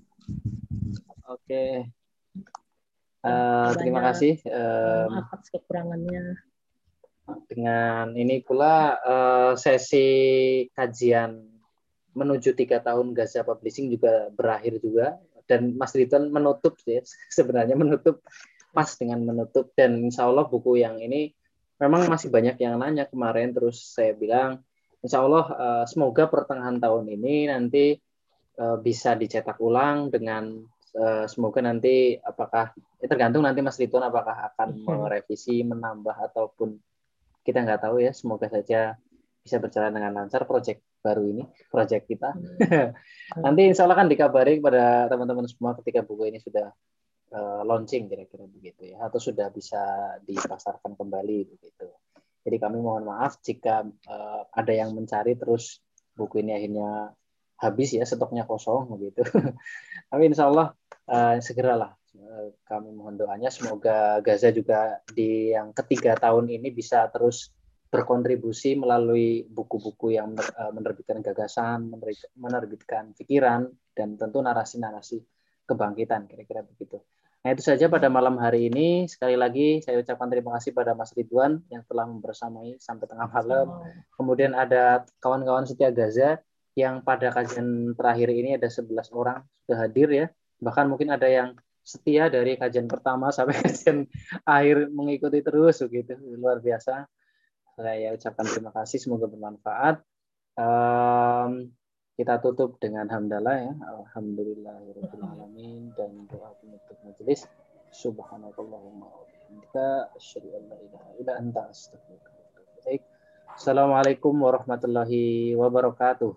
Oke. Uh, terima kasih. Uh, atas kekurangannya. Dengan ini pula uh, sesi kajian menuju tiga tahun Gaza Publishing juga berakhir juga, dan Mas Ridwan menutup ya, sebenarnya menutup pas dengan menutup, dan insya Allah buku yang ini memang masih banyak yang nanya kemarin, terus saya bilang insya Allah uh, semoga pertengahan tahun ini nanti uh, bisa dicetak ulang dengan uh, semoga nanti apakah ya tergantung nanti Mas Ridwan apakah akan merevisi, menambah ataupun kita nggak tahu ya, semoga saja bisa berjalan dengan lancar proyek baru ini, proyek kita. Nanti insya Allah kan dikabari kepada teman-teman semua ketika buku ini sudah uh, launching kira-kira begitu ya, atau sudah bisa dipasarkan kembali begitu. Jadi kami mohon maaf jika uh, ada yang mencari terus buku ini akhirnya habis ya, stoknya kosong begitu. Tapi insya Allah uh, segeralah. Kami mohon doanya semoga Gaza juga di yang ketiga tahun ini bisa terus berkontribusi melalui buku-buku yang menerbitkan gagasan, menerbitkan pikiran, dan tentu narasi-narasi kebangkitan, kira-kira begitu. Nah itu saja pada malam hari ini. Sekali lagi saya ucapkan terima kasih pada Mas Ridwan yang telah membersamai sampai tengah malam. Kemudian ada kawan-kawan setia Gaza yang pada kajian terakhir ini ada sebelas orang sudah hadir ya. Bahkan mungkin ada yang setia dari kajian pertama sampai kajian akhir mengikuti terus begitu, luar biasa. Saya ucapkan terima kasih, semoga bermanfaat. Um, kita tutup dengan hamdalah ya, alhamdulillahirabbil alamin, dan doa penutup majelis. Subhanakallahumma wa bihamdika asyhadu an la ilaha illa anta astaghfiruka wa atubu ilaik. Assalamualaikum warahmatullahi wabarakatuh.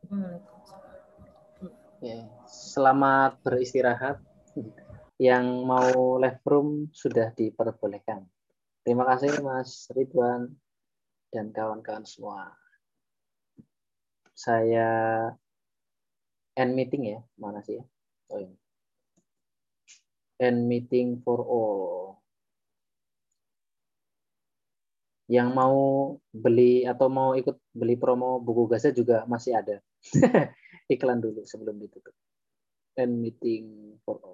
Ya, selamat beristirahat. Yang mau live room sudah diperbolehkan. Terima kasih Mas Ridwan dan kawan-kawan semua. Saya end meeting ya, mana sih ya? Oh ini. End meeting for all. Yang mau beli atau mau ikut beli promo buku Gaza juga masih ada. Iklan dulu sebelum ditutup. End meeting for all.